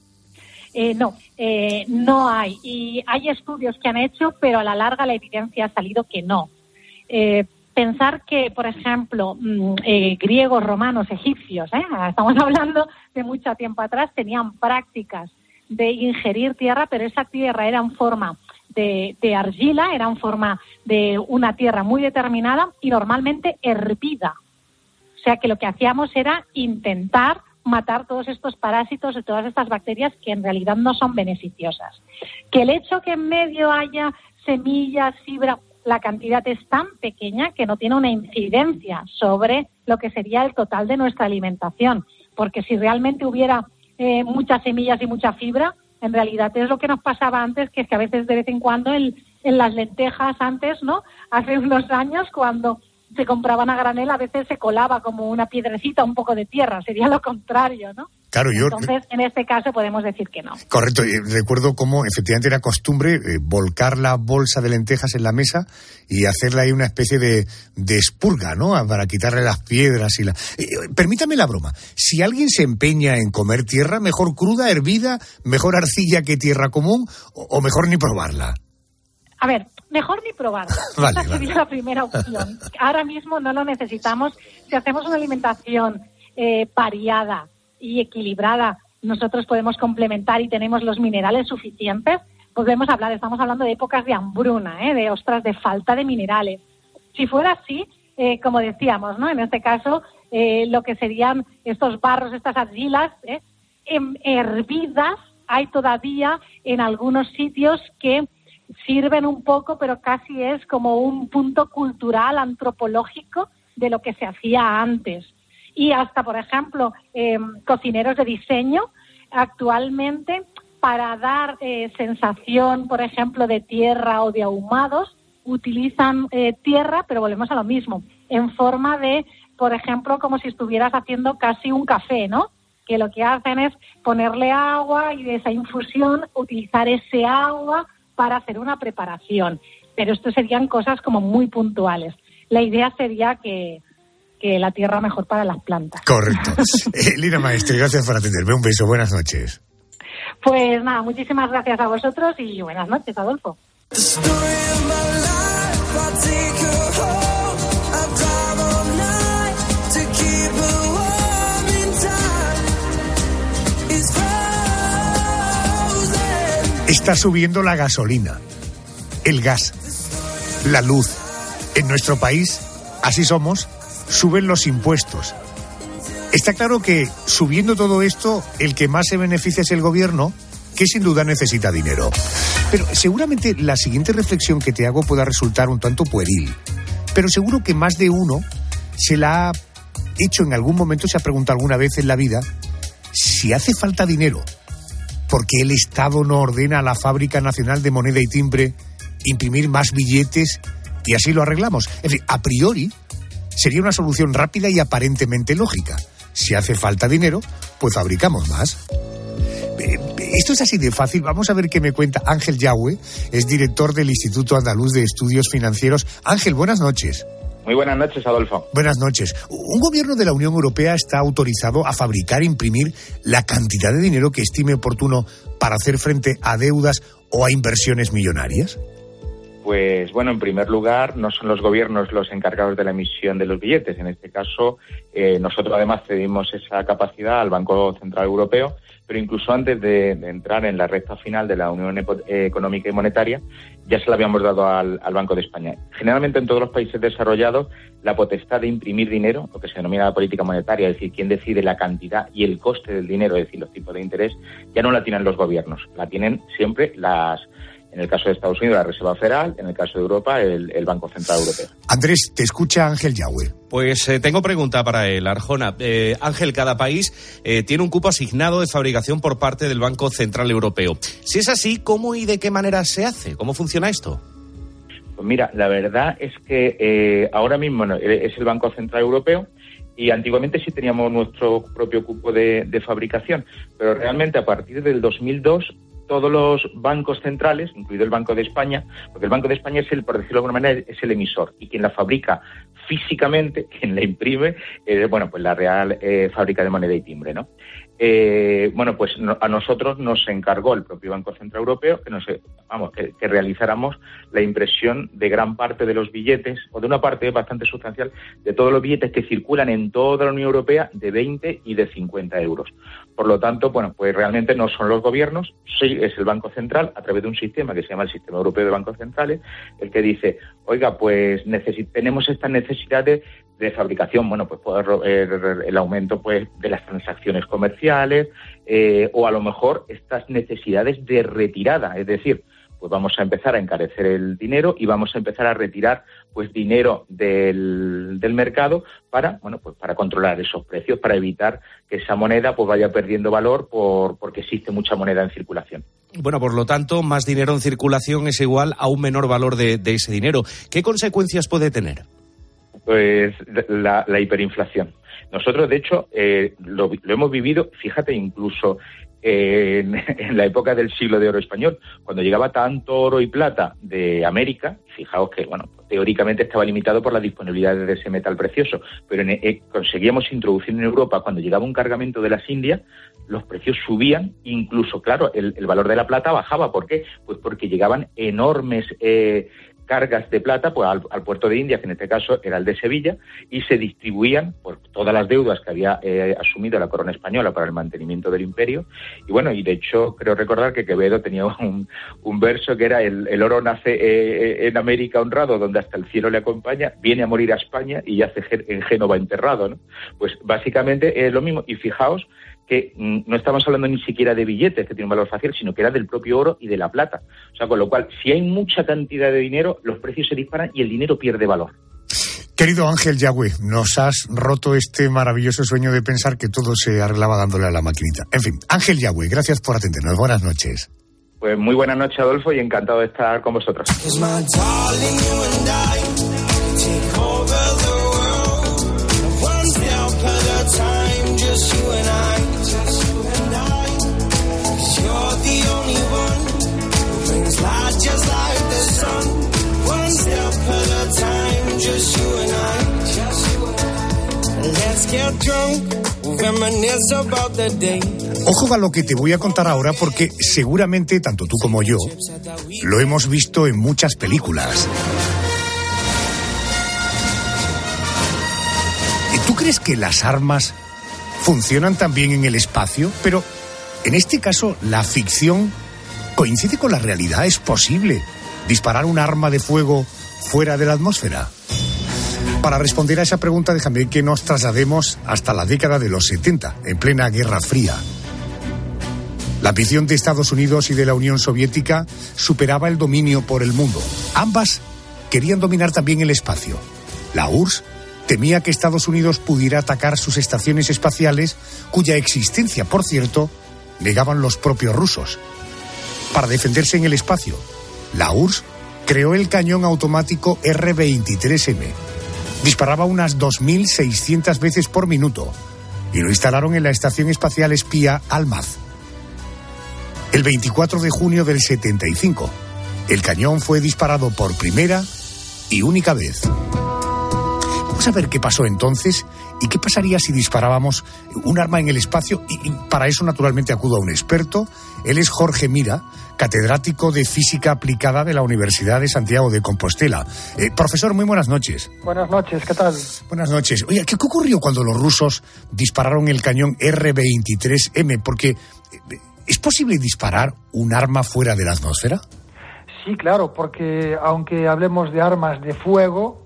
Speaker 17: Eh, no, eh, no hay. Y hay estudios que han hecho, pero a la larga la evidencia ha salido que no. Eh, Pensar que, por ejemplo, eh, griegos, romanos, egipcios, ¿eh? estamos hablando de mucho tiempo atrás, tenían prácticas de ingerir tierra, pero esa tierra era en forma de, de argila, era en forma de una tierra muy determinada y normalmente hervida. O sea que lo que hacíamos era intentar matar todos estos parásitos y todas estas bacterias que en realidad no son beneficiosas. Que el hecho que en medio haya semillas, fibra, la cantidad es tan pequeña que no tiene una incidencia sobre lo que sería el total de nuestra alimentación. Porque si realmente hubiera eh, muchas semillas y mucha fibra, en realidad es lo que nos pasaba antes, que es que a veces de vez en cuando el, en las lentejas antes, ¿no? Hace unos años, cuando se compraban a granel, a veces se colaba como una piedrecita, un poco de tierra, sería lo contrario, ¿no?
Speaker 8: Claro, yo...
Speaker 17: Entonces, en este caso podemos decir que no.
Speaker 8: Correcto, recuerdo cómo efectivamente era costumbre eh, volcar la bolsa de lentejas en la mesa y hacerle ahí una especie de, de expurga, ¿no? Para quitarle las piedras y la... Eh, permítame la broma, si alguien se empeña en comer tierra, mejor cruda, hervida, mejor arcilla que tierra común, o, o mejor ni probarla.
Speaker 17: A ver, mejor ni probarla.
Speaker 8: Vale,
Speaker 17: Esa sería
Speaker 8: vale.
Speaker 17: la primera opción. Ahora mismo no lo necesitamos. Si hacemos una alimentación eh, variada y equilibrada, nosotros podemos complementar y tenemos los minerales suficientes. Podemos hablar, estamos hablando de épocas de hambruna, ¿eh? de ostras, de falta de minerales. Si fuera así, eh, como decíamos, ¿no? En este caso, eh, lo que serían estos barros, estas argilas, ¿eh? em, hervidas, hay todavía en algunos sitios que sirven un poco, pero casi es como un punto cultural, antropológico de lo que se hacía antes. Y hasta, por ejemplo, eh, cocineros de diseño, actualmente, para dar eh, sensación, por ejemplo, de tierra o de ahumados, utilizan eh, tierra, pero volvemos a lo mismo, en forma de, por ejemplo, como si estuvieras haciendo casi un café, ¿no? Que lo que hacen es ponerle agua y de esa infusión utilizar ese agua para hacer una preparación. Pero esto serían cosas como muy puntuales. La idea sería que, que la tierra mejor para las plantas.
Speaker 8: Correcto. eh, Lina Maestre, gracias por atenderme. Un beso, buenas noches.
Speaker 17: Pues nada, muchísimas gracias a vosotros y buenas noches, Adolfo.
Speaker 8: Está subiendo la gasolina, el gas, la luz. En nuestro país, así somos, suben los impuestos. Está claro que, subiendo todo esto, el que más se beneficia es el gobierno, que sin duda necesita dinero. Pero seguramente la siguiente reflexión que te hago pueda resultar un tanto pueril. Pero seguro que más de uno se la ha hecho en algún momento, se ha preguntado alguna vez en la vida, si hace falta dinero. Porque el Estado no ordena a la Fábrica Nacional de Moneda y Timbre imprimir más billetes y así lo arreglamos. En fin, a priori sería una solución rápida y aparentemente lógica. Si hace falta dinero, pues fabricamos más. Esto es así de fácil. Vamos a ver qué me cuenta Ángel Yagüe, es director del Instituto Andaluz de Estudios Financieros. Ángel, buenas noches.
Speaker 19: Muy buenas noches, Adolfo.
Speaker 8: Buenas noches. Un gobierno de la Unión Europea está autorizado a fabricar e imprimir la cantidad de dinero que estime oportuno para hacer frente a deudas o a inversiones millonarias.
Speaker 19: Pues bueno, en primer lugar, no son los gobiernos los encargados de la emisión de los billetes. En este caso, eh, nosotros además cedimos esa capacidad al Banco Central Europeo, pero incluso antes de, de entrar en la recta final de la Unión Económica y Monetaria, ya se la habíamos dado al, al Banco de España. Generalmente en todos los países desarrollados, la potestad de imprimir dinero, lo que se denomina la política monetaria, es decir, quién decide la cantidad y el coste del dinero, es decir, los tipos de interés, ya no la tienen los gobiernos, la tienen siempre las... En el caso de Estados Unidos, la Reserva Federal, en el caso de Europa, el, el Banco Central Europeo.
Speaker 8: Andrés, te escucha Ángel Yagüe.
Speaker 20: Pues eh, tengo pregunta para él, Arjona. Eh, Ángel, cada país eh, tiene un cupo asignado de fabricación por parte del Banco Central Europeo. Si es así, ¿cómo y de qué manera se hace? ¿Cómo funciona esto?
Speaker 19: Pues mira, la verdad es que eh, ahora mismo no, es el Banco Central Europeo y antiguamente sí teníamos nuestro propio cupo de, de fabricación, pero realmente a partir del dos mil dos todos los bancos centrales, incluido el Banco de España, porque el Banco de España es el, por decirlo de alguna manera, es el emisor y quien la fabrica físicamente, quien la imprime, es, bueno, pues la Real eh, Fábrica de Moneda y Timbre, ¿no? Eh, bueno, pues no, a nosotros nos encargó el propio Banco Central Europeo que nos, vamos, que, que realizáramos la impresión de gran parte de los billetes, o de una parte bastante sustancial, de todos los billetes que circulan en toda la Unión Europea de veinte y de cincuenta euros. Por lo tanto, bueno, pues realmente no son los gobiernos, sí es el Banco Central, a través de un sistema que se llama el Sistema Europeo de Bancos Centrales, el que dice, oiga, pues necesit- tenemos estas necesidades de fabricación, bueno, pues poder, eh, el aumento pues de las transacciones comerciales eh, o a lo mejor estas necesidades de retirada, es decir, pues vamos a empezar a encarecer el dinero y vamos a empezar a retirar pues dinero del, del mercado para, bueno, pues para controlar esos precios, para evitar que esa moneda pues vaya perdiendo valor por porque existe mucha moneda en circulación.
Speaker 20: Bueno, por lo tanto, más dinero en circulación es igual a un menor valor de, de ese dinero. ¿Qué consecuencias puede tener?
Speaker 19: Pues la, la hiperinflación. Nosotros, de hecho, eh, lo, lo hemos vivido, fíjate, incluso eh, en, en la época del siglo de oro español, cuando llegaba tanto oro y plata de América, fijaos que, bueno, teóricamente estaba limitado por la disponibilidad de ese metal precioso, pero en, eh, conseguíamos introducir en Europa, cuando llegaba un cargamento de las Indias, los precios subían, incluso, claro, el, el valor de la plata bajaba. ¿Por qué? Pues porque llegaban enormes eh, cargas de plata pues, al, al puerto de Indias, que en este caso era el de Sevilla, y se distribuían por todas las deudas que había eh, asumido la corona española para el mantenimiento del imperio. Y bueno, y de hecho creo recordar que Quevedo tenía un, un verso que era el, el oro nace eh, en América honrado, donde hasta el cielo le acompaña, viene a morir a España y yace en Génova enterrado, ¿no? Pues básicamente es lo mismo. Y fijaos que no estamos hablando ni siquiera de billetes que tienen un valor facial, sino que era del propio oro y de la plata. O sea, con lo cual, si hay mucha cantidad de dinero, los precios se disparan y el dinero pierde valor.
Speaker 8: Querido Ángel Yagüe, nos has roto este maravilloso sueño de pensar que todo se arreglaba dándole a la maquinita. En fin, Ángel Yagüe, gracias por atendernos. Buenas noches.
Speaker 19: Pues muy buenas noches, Adolfo, y encantado de estar con vosotros.
Speaker 8: Ojo a lo que te voy a contar ahora, porque seguramente tanto tú como yo lo hemos visto en muchas películas. ¿Tú crees que las armas funcionan también en el espacio? Pero en este caso la ficción coincide con la realidad. ¿Es posible disparar un arma de fuego fuera de la atmósfera? Para responder a esa pregunta, déjame que nos traslademos hasta la década de los setenta, en plena Guerra Fría. La ambición de Estados Unidos y de la Unión Soviética superaba el dominio por el mundo. Ambas querían dominar también el espacio. La U R S S temía que Estados Unidos pudiera atacar sus estaciones espaciales, cuya existencia, por cierto, negaban los propios rusos. Para defenderse en el espacio, la U R S S creó el cañón automático erre veintitrés eme. Disparaba unas dos mil seiscientas veces por minuto y lo instalaron en la Estación Espacial Espía Almaz. El veinticuatro de junio del setenta y cinco, el cañón fue disparado por primera y única vez. Vamos a ver qué pasó entonces y qué pasaría si disparábamos un arma en el espacio. Y para eso, naturalmente, acudo a un experto. Él es Jorge Mira, catedrático de Física Aplicada de la Universidad de Santiago de Compostela. Eh, profesor, muy buenas noches.
Speaker 21: Buenas noches, ¿qué tal?
Speaker 8: Buenas noches. Oye, ¿qué, qué ocurrió cuando los rusos dispararon el cañón erre veintitrés eme? Porque, ¿es posible disparar un arma fuera de la atmósfera?
Speaker 21: Sí, claro, porque aunque hablemos de armas de fuego,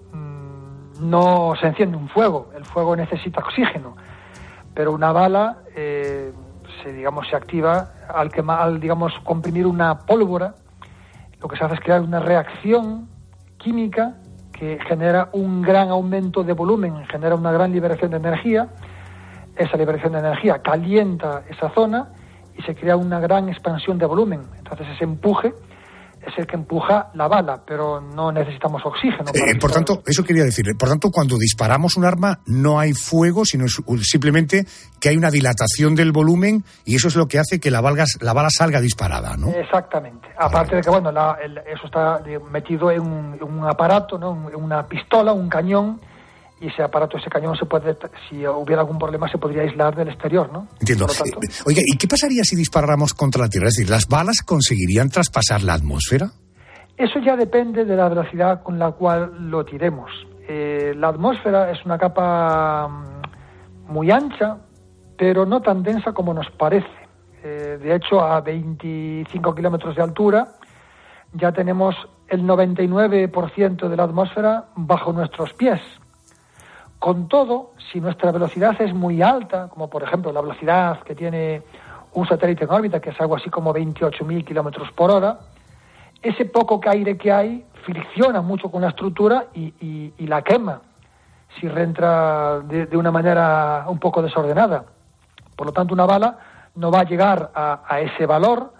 Speaker 21: no se enciende un fuego. El fuego necesita oxígeno, pero una bala eh, se digamos se activa al quemar, al digamos comprimir una pólvora. Lo que se hace es crear una reacción química que genera un gran aumento de volumen, genera una gran liberación de energía. Esa liberación de energía calienta esa zona y se crea una gran expansión de volumen. Entonces ese empuje es el que empuja la bala, pero no necesitamos oxígeno. Para
Speaker 8: eh, por tanto, eso quería decir, por tanto, cuando disparamos un arma no hay fuego, sino es simplemente que hay una dilatación del volumen y eso es lo que hace que la bala, la bala salga disparada, ¿no?
Speaker 21: Exactamente. Aparte de que, bueno, la, el, eso está metido en un, en un aparato, ¿no? En una pistola, un cañón, y ese aparato, ese cañón, se puede, si hubiera algún problema, se podría aislar del exterior, ¿no?
Speaker 8: Entiendo. Tanto, eh, oiga, ¿y qué pasaría si disparáramos contra la Tierra? Es decir, ¿las balas conseguirían traspasar la atmósfera?
Speaker 21: Eso ya depende de la velocidad con la cual lo tiremos. Eh, la atmósfera es una capa muy ancha, pero no tan densa como nos parece. Eh, de hecho, a veinticinco kilómetros de altura ya tenemos el noventa y nueve por ciento de la atmósfera bajo nuestros pies. Con todo, si nuestra velocidad es muy alta, como por ejemplo la velocidad que tiene un satélite en órbita, que es algo así como veintiocho mil kilómetros por hora, ese poco aire que hay fricciona mucho con la estructura y, y, y la quema si reentra de, de una manera un poco desordenada. Por lo tanto, una bala no va a llegar a, a ese valor,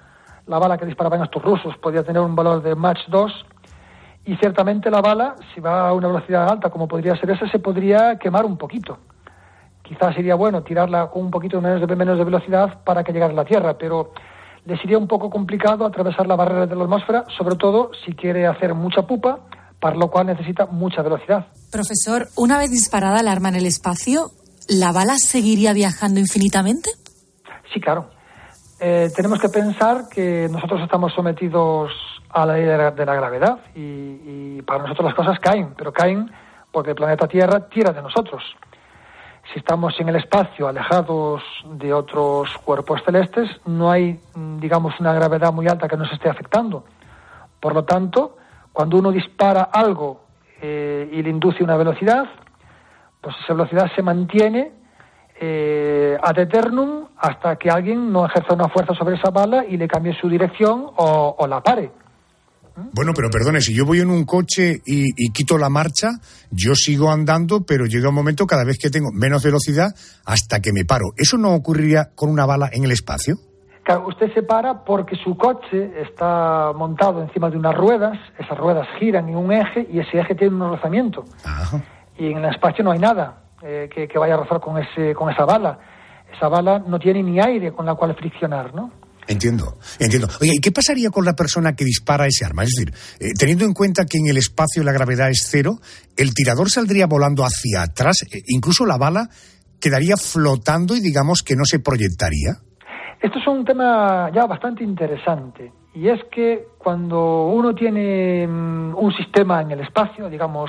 Speaker 21: la bala que disparaban estos rusos podía tener un valor de Mach dos, y ciertamente la bala, si va a una velocidad alta, como podría ser esa, se podría quemar un poquito. Quizás sería bueno tirarla con un poquito menos de, menos de velocidad para que llegara a la Tierra, pero le sería un poco complicado atravesar la barrera de la atmósfera, sobre todo si quiere hacer mucha pupa, para lo cual necesita mucha velocidad.
Speaker 15: Profesor, una vez disparada el arma en el espacio, ¿la bala seguiría viajando infinitamente?
Speaker 21: Sí, claro. Eh, tenemos que pensar que nosotros estamos sometidos a la ley de la, de la gravedad y, y para nosotros las cosas caen, pero caen porque el planeta Tierra tira de nosotros. Si estamos en el espacio alejados de otros cuerpos celestes, no hay, digamos, una gravedad muy alta que nos esté afectando. Por lo tanto, cuando uno dispara algo eh, y le induce una velocidad, pues esa velocidad se mantiene eh, ad eternum hasta que alguien no ejerza una fuerza sobre esa bala y le cambie su dirección o, o la pare.
Speaker 8: Bueno, pero perdone, si yo voy en un coche y, y quito la marcha, yo sigo andando, pero llega un momento cada vez que tengo menos velocidad hasta que me paro. ¿Eso no ocurriría con una bala en el espacio?
Speaker 21: Claro, usted se para porque su coche está montado encima de unas ruedas, esas ruedas giran en un eje y ese eje tiene un rozamiento. Ajá. Y en el espacio no hay nada eh, que, que vaya a rozar con, ese, con esa bala. Esa bala no tiene ni aire con la cual friccionar, ¿no?
Speaker 8: Entiendo, entiendo. Oye, ¿y qué pasaría con la persona que dispara ese arma? Es decir, eh, teniendo en cuenta que en el espacio la gravedad es cero, ¿el tirador saldría volando hacia atrás? Eh, incluso la bala quedaría flotando y digamos que no se proyectaría.
Speaker 21: Esto es un tema ya bastante interesante. Y es que cuando uno tiene um, un sistema en el espacio, digamos,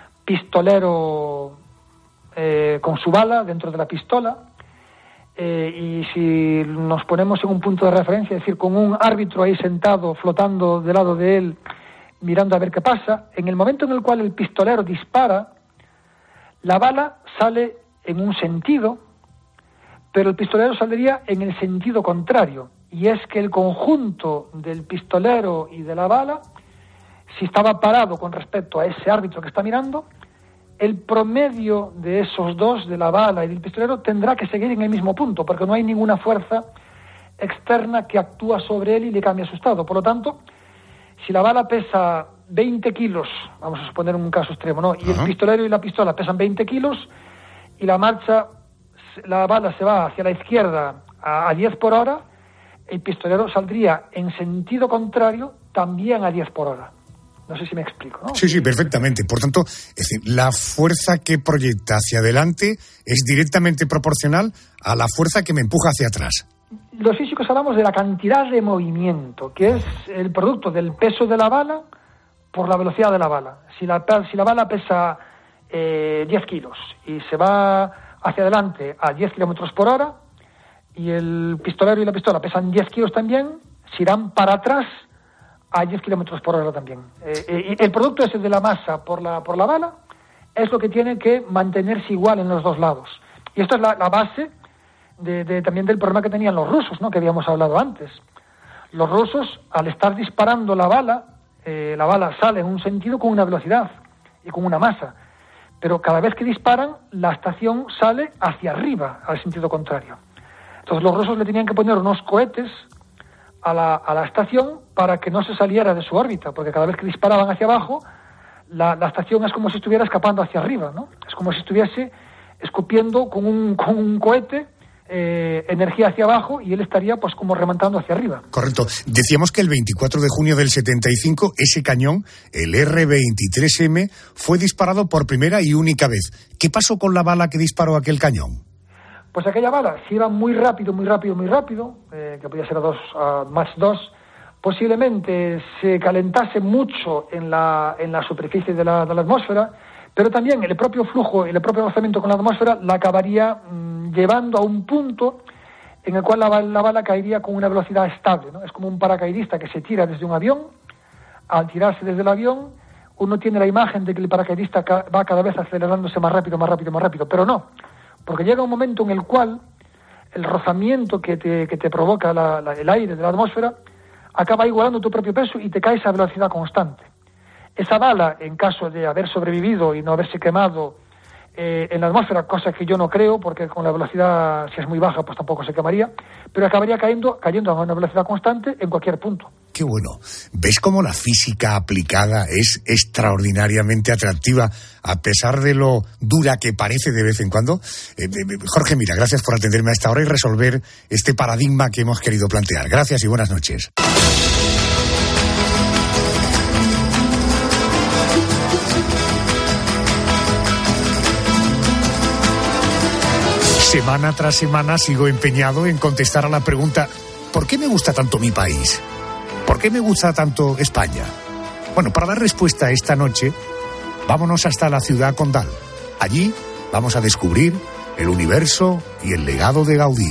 Speaker 21: pistolero eh, con su bala dentro de la pistola, Eh, y si nos ponemos en un punto de referencia, es decir, con un árbitro ahí sentado, flotando del lado de él, mirando a ver qué pasa, en el momento en el cual el pistolero dispara, la bala sale en un sentido, pero el pistolero saldría en el sentido contrario. Y es que el conjunto del pistolero y de la bala, si estaba parado con respecto a ese árbitro que está mirando, el promedio de esos dos, de la bala y del pistolero, tendrá que seguir en el mismo punto, porque no hay ninguna fuerza externa que actúa sobre él y le cambia su estado. Por lo tanto, si la bala pesa veinte kilos, vamos a suponer un caso extremo, ¿no? Y Ajá. el pistolero y la pistola pesan veinte kilos, y la marcha, la bala se va hacia la izquierda a, a diez por hora, el pistolero saldría en sentido contrario también a diez por hora. No sé si me explico, ¿no?
Speaker 8: Sí, sí, perfectamente. Por tanto, es decir, la fuerza que proyecta hacia adelante es directamente proporcional a la fuerza que me empuja hacia atrás.
Speaker 21: Los físicos hablamos de la cantidad de movimiento, que es el producto del peso de la bala por la velocidad de la bala. Si la, si la bala pesa eh, diez kilos y se va hacia adelante a diez kilómetros por hora, y el pistolero y la pistola pesan diez kilos también, se irán para atrás a diez kilómetros por hora también. Eh, eh, el producto ese de la masa por la por la bala es lo que tiene que mantenerse igual en los dos lados. Y esto es la, la base de, de, también del problema que tenían los rusos, ¿no?, que habíamos hablado antes. Los rusos, al estar disparando la bala, eh, la bala sale en un sentido con una velocidad y con una masa. Pero cada vez que disparan, la estación sale hacia arriba, al sentido contrario. Entonces los rusos le tenían que poner unos cohetes a la, a la estación para que no se saliera de su órbita, porque cada vez que disparaban hacia abajo, la, la estación es como si estuviera escapando hacia arriba, ¿no? Es como si estuviese escupiendo con un, con un cohete eh, energía hacia abajo y él estaría pues como remontando hacia arriba.
Speaker 8: Correcto. Decíamos que el veinticuatro de junio del setenta y cinco ese cañón, el erre veintitrés eme, fue disparado por primera y única vez. ¿Qué pasó con la bala que disparó aquel cañón?
Speaker 21: Pues aquella bala, si iba muy rápido, muy rápido, muy rápido, eh, que podía ser a dos, a Mach dos, posiblemente se calentase mucho en la, en la superficie de la, de la atmósfera, pero también el propio flujo y el propio rozamiento con la atmósfera la acabaría mmm, llevando a un punto en el cual la, la bala caería con una velocidad estable, ¿no? Es como un paracaidista que se tira desde un avión. Al tirarse desde el avión, uno tiene la imagen de que el paracaidista ca- va cada vez acelerándose más rápido, más rápido, más rápido, pero no. Porque llega un momento en el cual el rozamiento que te, que te provoca la, la, el aire de la atmósfera acaba igualando tu propio peso y te caes a velocidad constante. Esa bala, en caso de haber sobrevivido y no haberse quemado eh, en la atmósfera, cosa que yo no creo, porque con la velocidad, si es muy baja, pues tampoco se quemaría, pero acabaría cayendo, cayendo a una velocidad constante en cualquier punto.
Speaker 8: Qué bueno. ¿Ves cómo la física aplicada es extraordinariamente atractiva, a pesar de lo dura que parece de vez en cuando? Eh, Jorge Mira, gracias por atenderme a esta hora y resolver este paradigma que hemos querido plantear. Gracias y buenas noches. Semana tras semana sigo empeñado en contestar a la pregunta: ¿por qué me gusta tanto mi país? ¿Por qué me gusta tanto España? Bueno, para dar respuesta esta noche, vámonos hasta la ciudad condal. Allí vamos a descubrir el universo y el legado de Gaudí.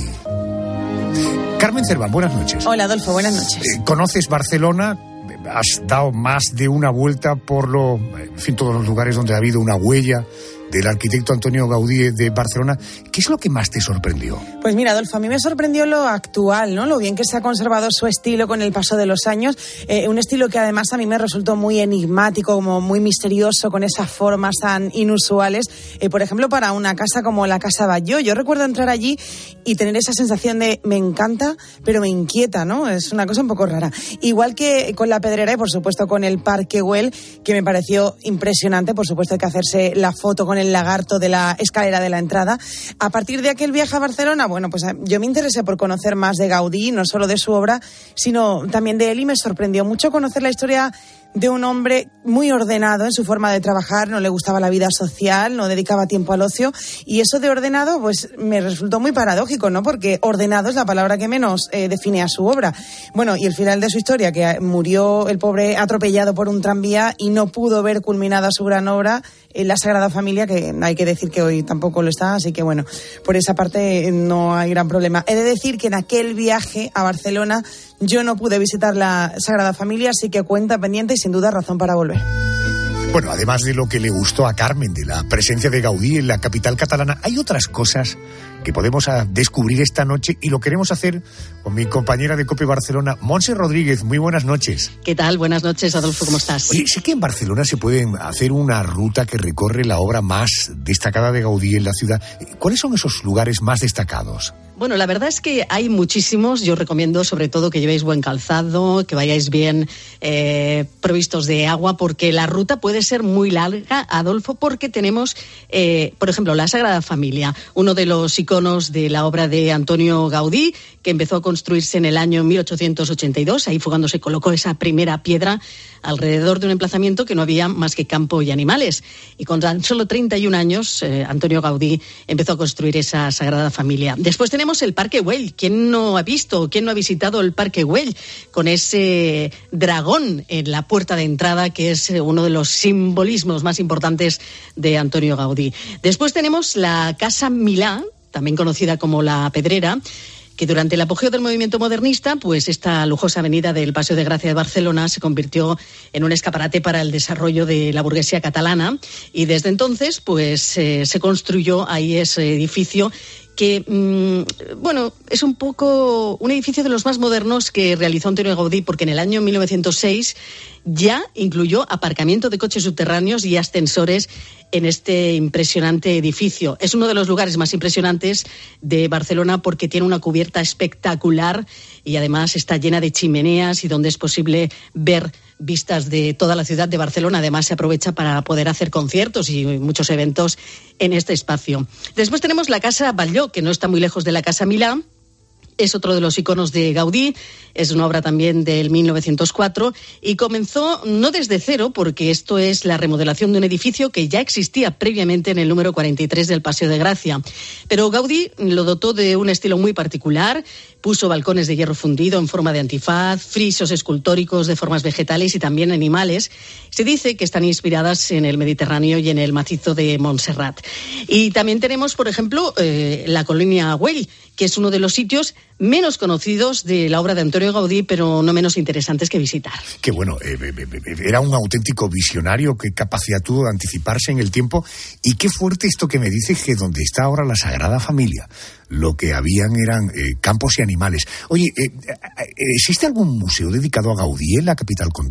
Speaker 8: Carmen Cerván, buenas noches.
Speaker 10: Hola, Adolfo, buenas noches.
Speaker 8: Eh, ¿Conoces Barcelona? Has dado más de una vuelta por lo, en fin, todos los lugares donde ha habido una huella del arquitecto Antonio Gaudí de Barcelona. ¿Qué es lo que más te sorprendió?
Speaker 10: Pues mira, Adolfo, a mí me sorprendió lo actual, ¿no? Lo bien que se ha conservado su estilo con el paso de los años. Eh, un estilo que además a mí me resultó muy enigmático, como muy misterioso, con esas formas tan inusuales. Eh, por ejemplo, para una casa como la Casa Batlló. Yo recuerdo entrar allí y tener esa sensación de me encanta, pero me inquieta, ¿no? Es una cosa un poco rara. Igual que con la Pedrera y, por supuesto, con el Parque Güell, que me pareció impresionante. Por supuesto, hay que hacerse la foto con el lagarto de la escalera de la entrada. A partir de aquel viaje a Barcelona, bueno, pues yo me interesé por conocer más de Gaudí, no solo de su obra, sino también de él, y me sorprendió mucho conocer la historia de un hombre muy ordenado en su forma de trabajar. No le gustaba la vida social, no dedicaba tiempo al ocio, y eso de ordenado pues me resultó muy paradójico, ¿no? Porque ordenado es la palabra que menos eh, define a su obra. Bueno, y el final de su historia, que murió el pobre atropellado por un tranvía y no pudo ver culminada su gran obra, en la Sagrada Familia, que hay que decir que hoy tampoco lo está, así que bueno, por esa parte no hay gran problema. He de decir que en aquel viaje a Barcelona yo no pude visitar la Sagrada Familia, así que cuenta pendiente y sin duda razón para volver.
Speaker 8: Bueno, además de lo que le gustó a Carmen, de la presencia de Gaudí en la capital catalana, hay otras cosas que podemos descubrir esta noche, y lo queremos hacer con mi compañera de COPE Barcelona, Montse Rodríguez. Muy buenas noches.
Speaker 4: ¿Qué tal? Buenas noches, Adolfo, ¿cómo estás?
Speaker 8: Oye, sé que en Barcelona se puede hacer una ruta que recorre la obra más destacada de Gaudí en la ciudad. ¿Cuáles son esos lugares más destacados?
Speaker 4: Bueno, la verdad es que hay muchísimos. Yo recomiendo sobre todo que llevéis buen calzado, que vayáis bien eh, provistos de agua, porque la ruta puede ser muy larga, Adolfo, porque tenemos, eh, por ejemplo, la Sagrada Familia, uno de los iconos de la obra de Antonio Gaudí, que empezó a construirse en el año mil ochocientos ochenta y dos. Ahí fue cuando se colocó esa primera piedra alrededor de un emplazamiento que no había más que campo y animales. Y con tan solo treinta y un años, eh, Antonio Gaudí empezó a construir esa Sagrada Familia. Después tenemos el Parque Güell. ¿Quién no ha visto, quién no ha visitado el Parque Güell? Con ese dragón en la puerta de entrada, que es uno de los simbolismos más importantes de Antonio Gaudí. Después tenemos la Casa Milà, también conocida como la Pedrera, que durante el apogeo del movimiento modernista, pues esta lujosa avenida del Paseo de Gracia de Barcelona se convirtió en un escaparate para el desarrollo de la burguesía catalana, y desde entonces pues eh, se construyó ahí ese edificio que, mmm, bueno, es un poco un edificio de los más modernos que realizó Antonio Gaudí, porque en el año mil novecientos seis ya incluyó aparcamiento de coches subterráneos y ascensores en este impresionante edificio. Es uno de los lugares más impresionantes de Barcelona porque tiene una cubierta espectacular y además está llena de chimeneas, y donde es posible ver vistas de toda la ciudad de Barcelona. Además se aprovecha para poder hacer conciertos y muchos eventos en este espacio. Después tenemos la Casa Batlló, que no está muy lejos de la Casa Milà. Es otro de los iconos de Gaudí, es una obra también del mil novecientos cuatro, y comenzó no desde cero, porque esto es la remodelación de un edificio que ya existía previamente en el número cuarenta y tres del Paseo de Gracia. Pero Gaudí lo dotó de un estilo muy particular, puso balcones de hierro fundido en forma de antifaz, frisos escultóricos de formas vegetales y también animales. Se dice que están inspiradas en el Mediterráneo y en el macizo de Montserrat. Y también tenemos, por ejemplo, eh, la colonia Güell, que es uno de los sitios menos conocidos de la obra de Antonio Gaudí, pero no menos interesantes que visitar.
Speaker 8: Qué bueno, eh, era un auténtico visionario, qué capacidad tuvo de anticiparse en el tiempo, y qué fuerte esto que me dices, que donde está ahora la Sagrada Familia, lo que habían eran eh, campos y animales. Oye, eh, ¿existe algún museo dedicado a Gaudí en la capital condal?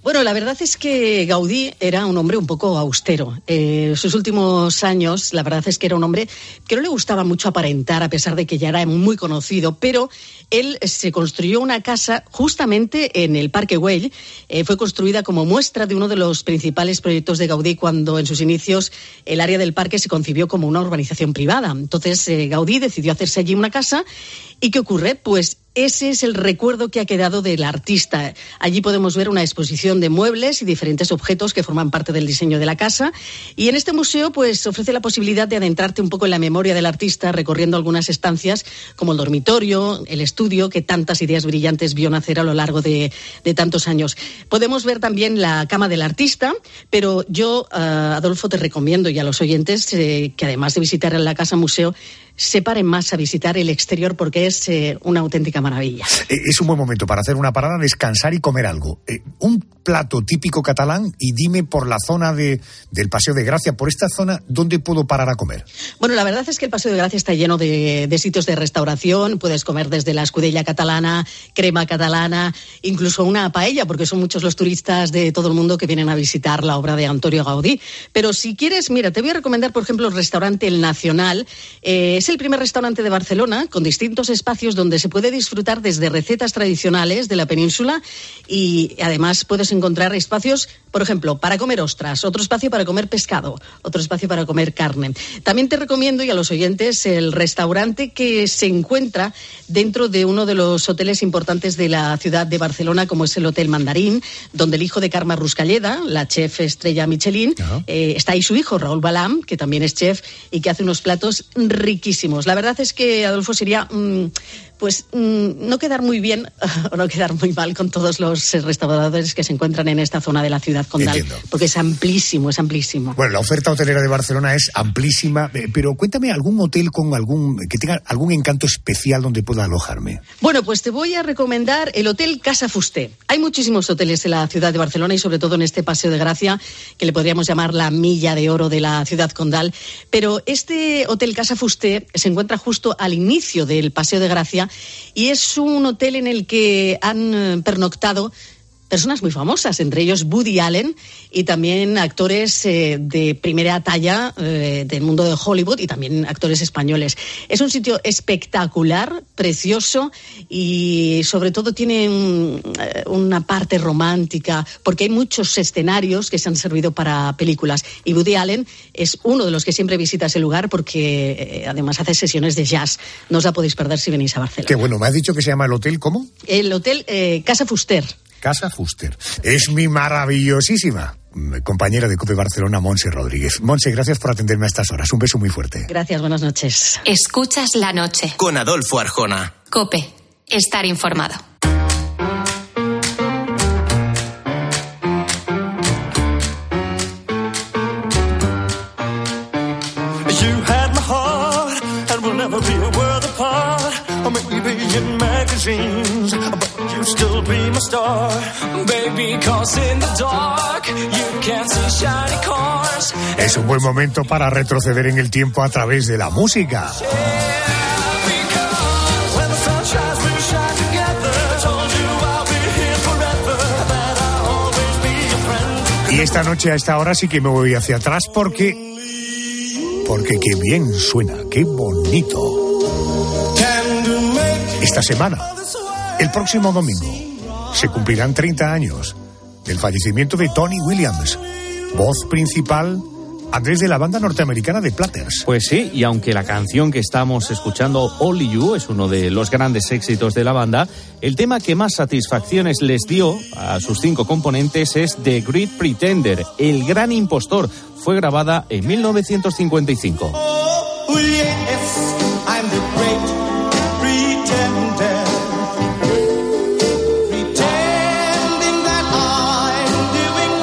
Speaker 4: Bueno, la verdad es que Gaudí era un hombre un poco austero. Eh, sus últimos años, la verdad es que era un hombre que no le gustaba mucho aparentar, a pesar de que ya era muy conocido, pero él se construyó una casa justamente en el Parque Güell. Eh, fue construida como muestra de uno de los principales proyectos de Gaudí, cuando en sus inicios el área del parque se concibió como una urbanización privada. Entonces eh, Gaudí decidió hacerse allí una casa. ¿Y qué ocurre? Pues ese es el recuerdo que ha quedado del artista. Allí podemos ver una exposición de muebles y diferentes objetos que forman parte del diseño de la casa. Y en este museo pues ofrece la posibilidad de adentrarte un poco en la memoria del artista, recorriendo algunas estancias como el dormitorio, el estudio, que tantas ideas brillantes vio nacer a lo largo de, de tantos años. Podemos ver también la cama del artista, pero yo, uh, Adolfo, te recomiendo, y a los oyentes, eh, que además de visitar la casa museo, se paren más a visitar el exterior, porque es eh, una auténtica maravilla.
Speaker 8: Es un buen momento para hacer una parada, descansar y comer algo. Eh, un plato típico catalán, y dime, por la zona de, del Paseo de Gracia, por esta zona, ¿dónde puedo parar a comer?
Speaker 4: Bueno, la verdad es que el Paseo de Gracia está lleno de, de sitios de restauración. Puedes comer desde la escudella catalana, crema catalana, incluso una paella, porque son muchos los turistas de todo el mundo que vienen a visitar la obra de Antonio Gaudí. Pero si quieres, mira, te voy a recomendar, por ejemplo, el restaurante El Nacional. Eh, es el primer restaurante de Barcelona con distintos espacios donde se puede disfrutar desde recetas tradicionales de la península, y además puedes encontrar espacios, por ejemplo, para comer ostras, otro espacio para comer pescado, otro espacio para comer carne. También te recomiendo, y a los oyentes, el restaurante que se encuentra dentro de uno de los hoteles importantes de la ciudad de Barcelona, como es el Hotel Mandarín, donde el hijo de Carme Ruscalleda, la chef estrella Michelin, uh-huh. eh, está ahí su hijo, Raúl Balam, que también es chef y que hace unos platos riquísimos. La verdad es que, Adolfo, sería mmm, pues mmm, no quedar muy bien o no quedar muy mal con todos los restauradores que se encuentran en esta zona de la ciudad condal. Entiendo. Porque es amplísimo, es amplísimo.
Speaker 8: Bueno, la oferta hotelera de Barcelona es amplísima, pero cuéntame algún hotel con algún que tenga algún encanto especial donde pueda alojarme.
Speaker 4: Bueno, pues te voy a recomendar el Hotel Casa Fuster. Hay muchísimos hoteles en la ciudad de Barcelona, y sobre todo en este Paseo de Gracia, que le podríamos llamar la milla de oro de la ciudad condal, pero este Hotel Casa Fuster se encuentra justo al inicio del Paseo de Gracia, y es un hotel en el que han pernoctado personas muy famosas, entre ellos Woody Allen, y también actores eh, de primera talla eh, del mundo de Hollywood, y también actores españoles. Es un sitio espectacular, precioso, y sobre todo tiene un, eh, una parte romántica, porque hay muchos escenarios que se han servido para películas, y Woody Allen es uno de los que siempre visita ese lugar, porque eh, además hace sesiones de jazz. No os la podéis perder si venís a Barcelona.
Speaker 8: Qué bueno. ¿Me has dicho que se llama el hotel cómo?
Speaker 4: El hotel eh, Casa Fuster.
Speaker 8: Casa Fuster. Es mi maravillosísima compañera de COPE Barcelona, Montse Rodríguez. Montse, gracias por atenderme a estas horas. Un beso muy fuerte.
Speaker 4: Gracias, buenas noches.
Speaker 3: Escuchas la noche.
Speaker 2: Con Adolfo Arjona.
Speaker 3: COPE. Estar informado.
Speaker 11: You had my heart, and we'll never be a world apart. Or maybe in magazines, but you still be my star. Baby, cause in the dark, you can't see shiny cars.
Speaker 8: Es un buen momento para retroceder en el tiempo a través de la música. Y esta noche, a esta hora, sí que me voy hacia atrás, porque... Porque qué bien suena, qué bonito. Esta semana, el próximo domingo, se cumplirán treinta años del fallecimiento de Tony Williams, voz principal Andrés, de la banda norteamericana de Platters.
Speaker 5: Pues sí, y aunque la canción que estamos escuchando, Only You, es uno de los grandes éxitos de la banda, el tema que más satisfacciones les dio a sus cinco componentes es The Great Pretender, El Gran Impostor. Fue grabada en mil novecientos cincuenta y cinco.
Speaker 11: Oh, yes, I'm the great pretender. Pretending that I'm doing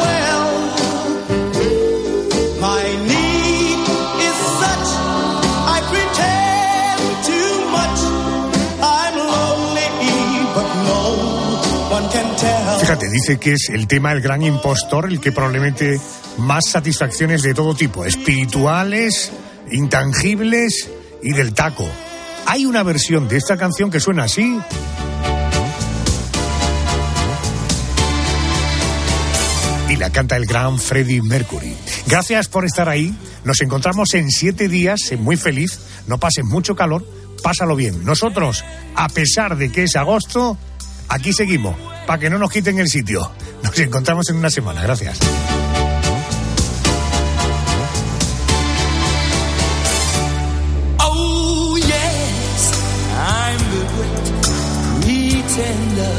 Speaker 11: well. My need is such, I pretend too much. I'm lonely, but no one can tell.
Speaker 8: Fíjate, dice que es el tema El Gran Impostor el que probablemente más satisfacciones de todo tipo, espirituales, intangibles y del taco. Hay una versión de esta canción que suena así. La canta el gran Freddie Mercury. Gracias por estar ahí. Nos encontramos en siete días. Sé muy feliz. No pases mucho calor. Pásalo bien. Nosotros, a pesar de que es agosto, aquí seguimos, para que no nos quiten el sitio. Nos encontramos en una semana. Gracias.
Speaker 11: Oh yes, I'm the great pretender.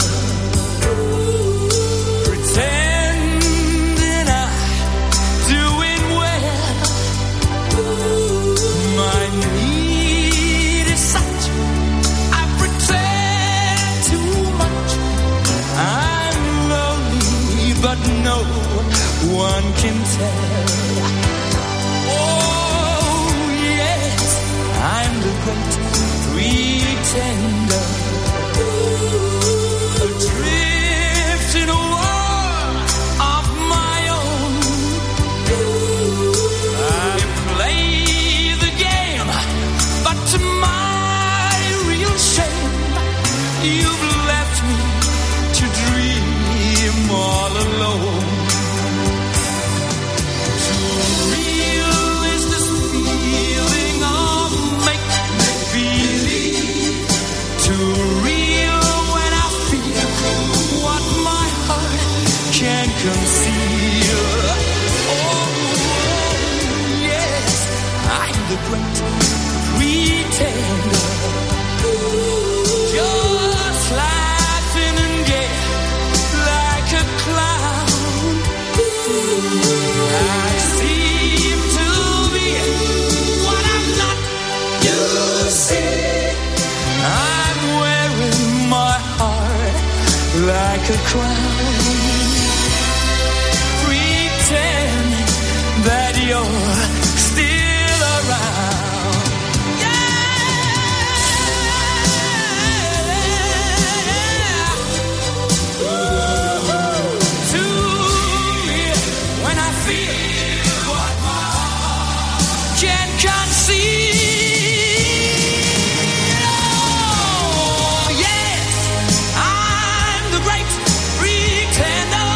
Speaker 11: Pretending I'm doing well. My need is such, I pretend too much. I'm lonely, but no one can tell. Oh yes, I'm the great pretender. Adrift in a world of my own. I play the game, but to my real shame, you've left me to dream all alone. Too real is this feeling of make-believe. Too real when I feel what my heart can conceal. Oh, yes, I'm the great pretender. Just laughing and gay like a clown. I seem to be what I'm not. You see, I'm wearing my heart like a crown. Pretend that you're still around. To me, when I feel what my heart can conceive. Oh, yes, I'm the great pretender.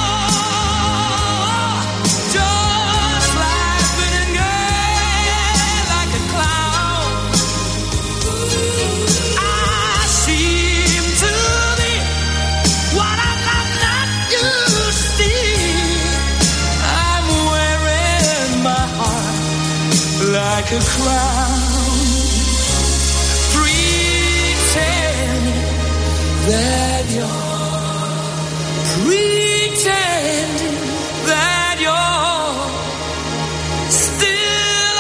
Speaker 11: Just laughing and gay like a clown. I seem to be what I'm not, not you see. I'm wearing my heart like a crown. Pretend that you're pretending that you're still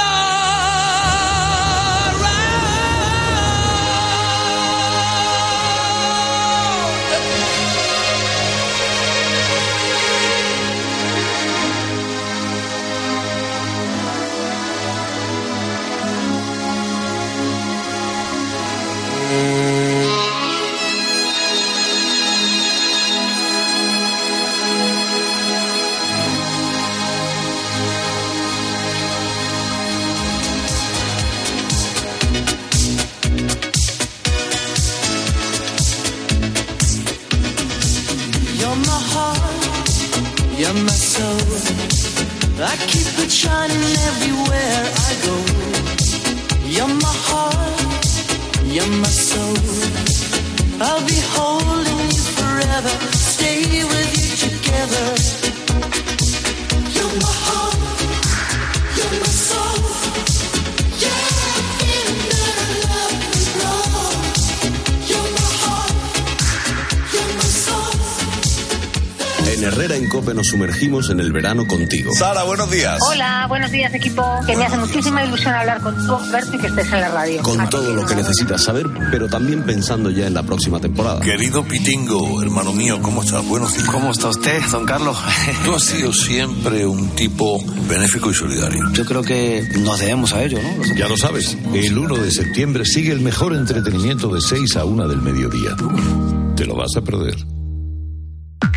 Speaker 11: You're my heart, you're my soul. I keep it shining everywhere I go. You're my heart, you're my soul. I'll be holding you forever, stay with you together. You're my heart, you're my soul. Yeah, I'm feeling that I love you, bro. You're my heart, you're my soul.
Speaker 6: En Herrera en COPE nos sumergimos en el verano contigo.
Speaker 22: Sara, buenos días.
Speaker 23: Hola, buenos días, equipo. Que me hace muchísima ilusión hablar contigo, verte y que estés en la radio.
Speaker 6: Con
Speaker 23: Así
Speaker 6: todo lo que necesitas saber, pero también pensando ya en la próxima temporada.
Speaker 22: Querido Pitingo, hermano mío, ¿cómo estás? Buenos días.
Speaker 24: ¿Cómo está usted, don Carlos?
Speaker 22: Tú has sido siempre un tipo benéfico y solidario.
Speaker 24: Yo creo que nos debemos a ello, ¿no?
Speaker 25: Ya lo sabes, el uno de septiembre sigue el mejor entretenimiento de seis a una del mediodía. Te lo vas a perder.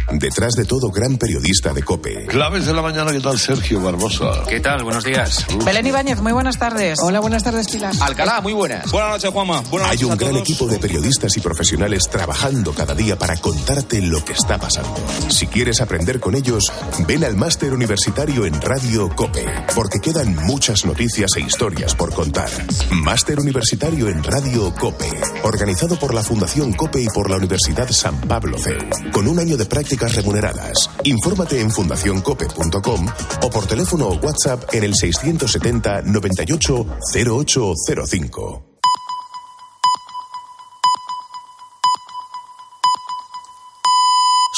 Speaker 1: Detrás de todo gran periodista de COPE.
Speaker 25: Claves de la mañana, ¿qué tal, Sergio Barbosa?
Speaker 7: ¿Qué tal? Buenos días.
Speaker 10: Belén Ibáñez, muy buenas tardes.
Speaker 9: Hola, buenas tardes, Pilar.
Speaker 7: Alcalá, muy buenas.
Speaker 12: Buenas noches, Juanma. Buenas
Speaker 1: Hay
Speaker 12: noches
Speaker 1: un
Speaker 12: a
Speaker 1: gran
Speaker 12: todos.
Speaker 1: equipo de periodistas y profesionales trabajando cada día para contarte lo que está pasando. Si quieres aprender con ellos, ven al máster universitario en Radio COPE, porque quedan muchas noticias e historias por contar. Máster universitario en Radio COPE, organizado por la Fundación COPE y por la Universidad San Pablo C E U, con un año de prácticas remuneradas. Infórmate en fundación cope punto com o por teléfono o WhatsApp en el seiscientos setenta noventa y ocho cero ocho cero cinco.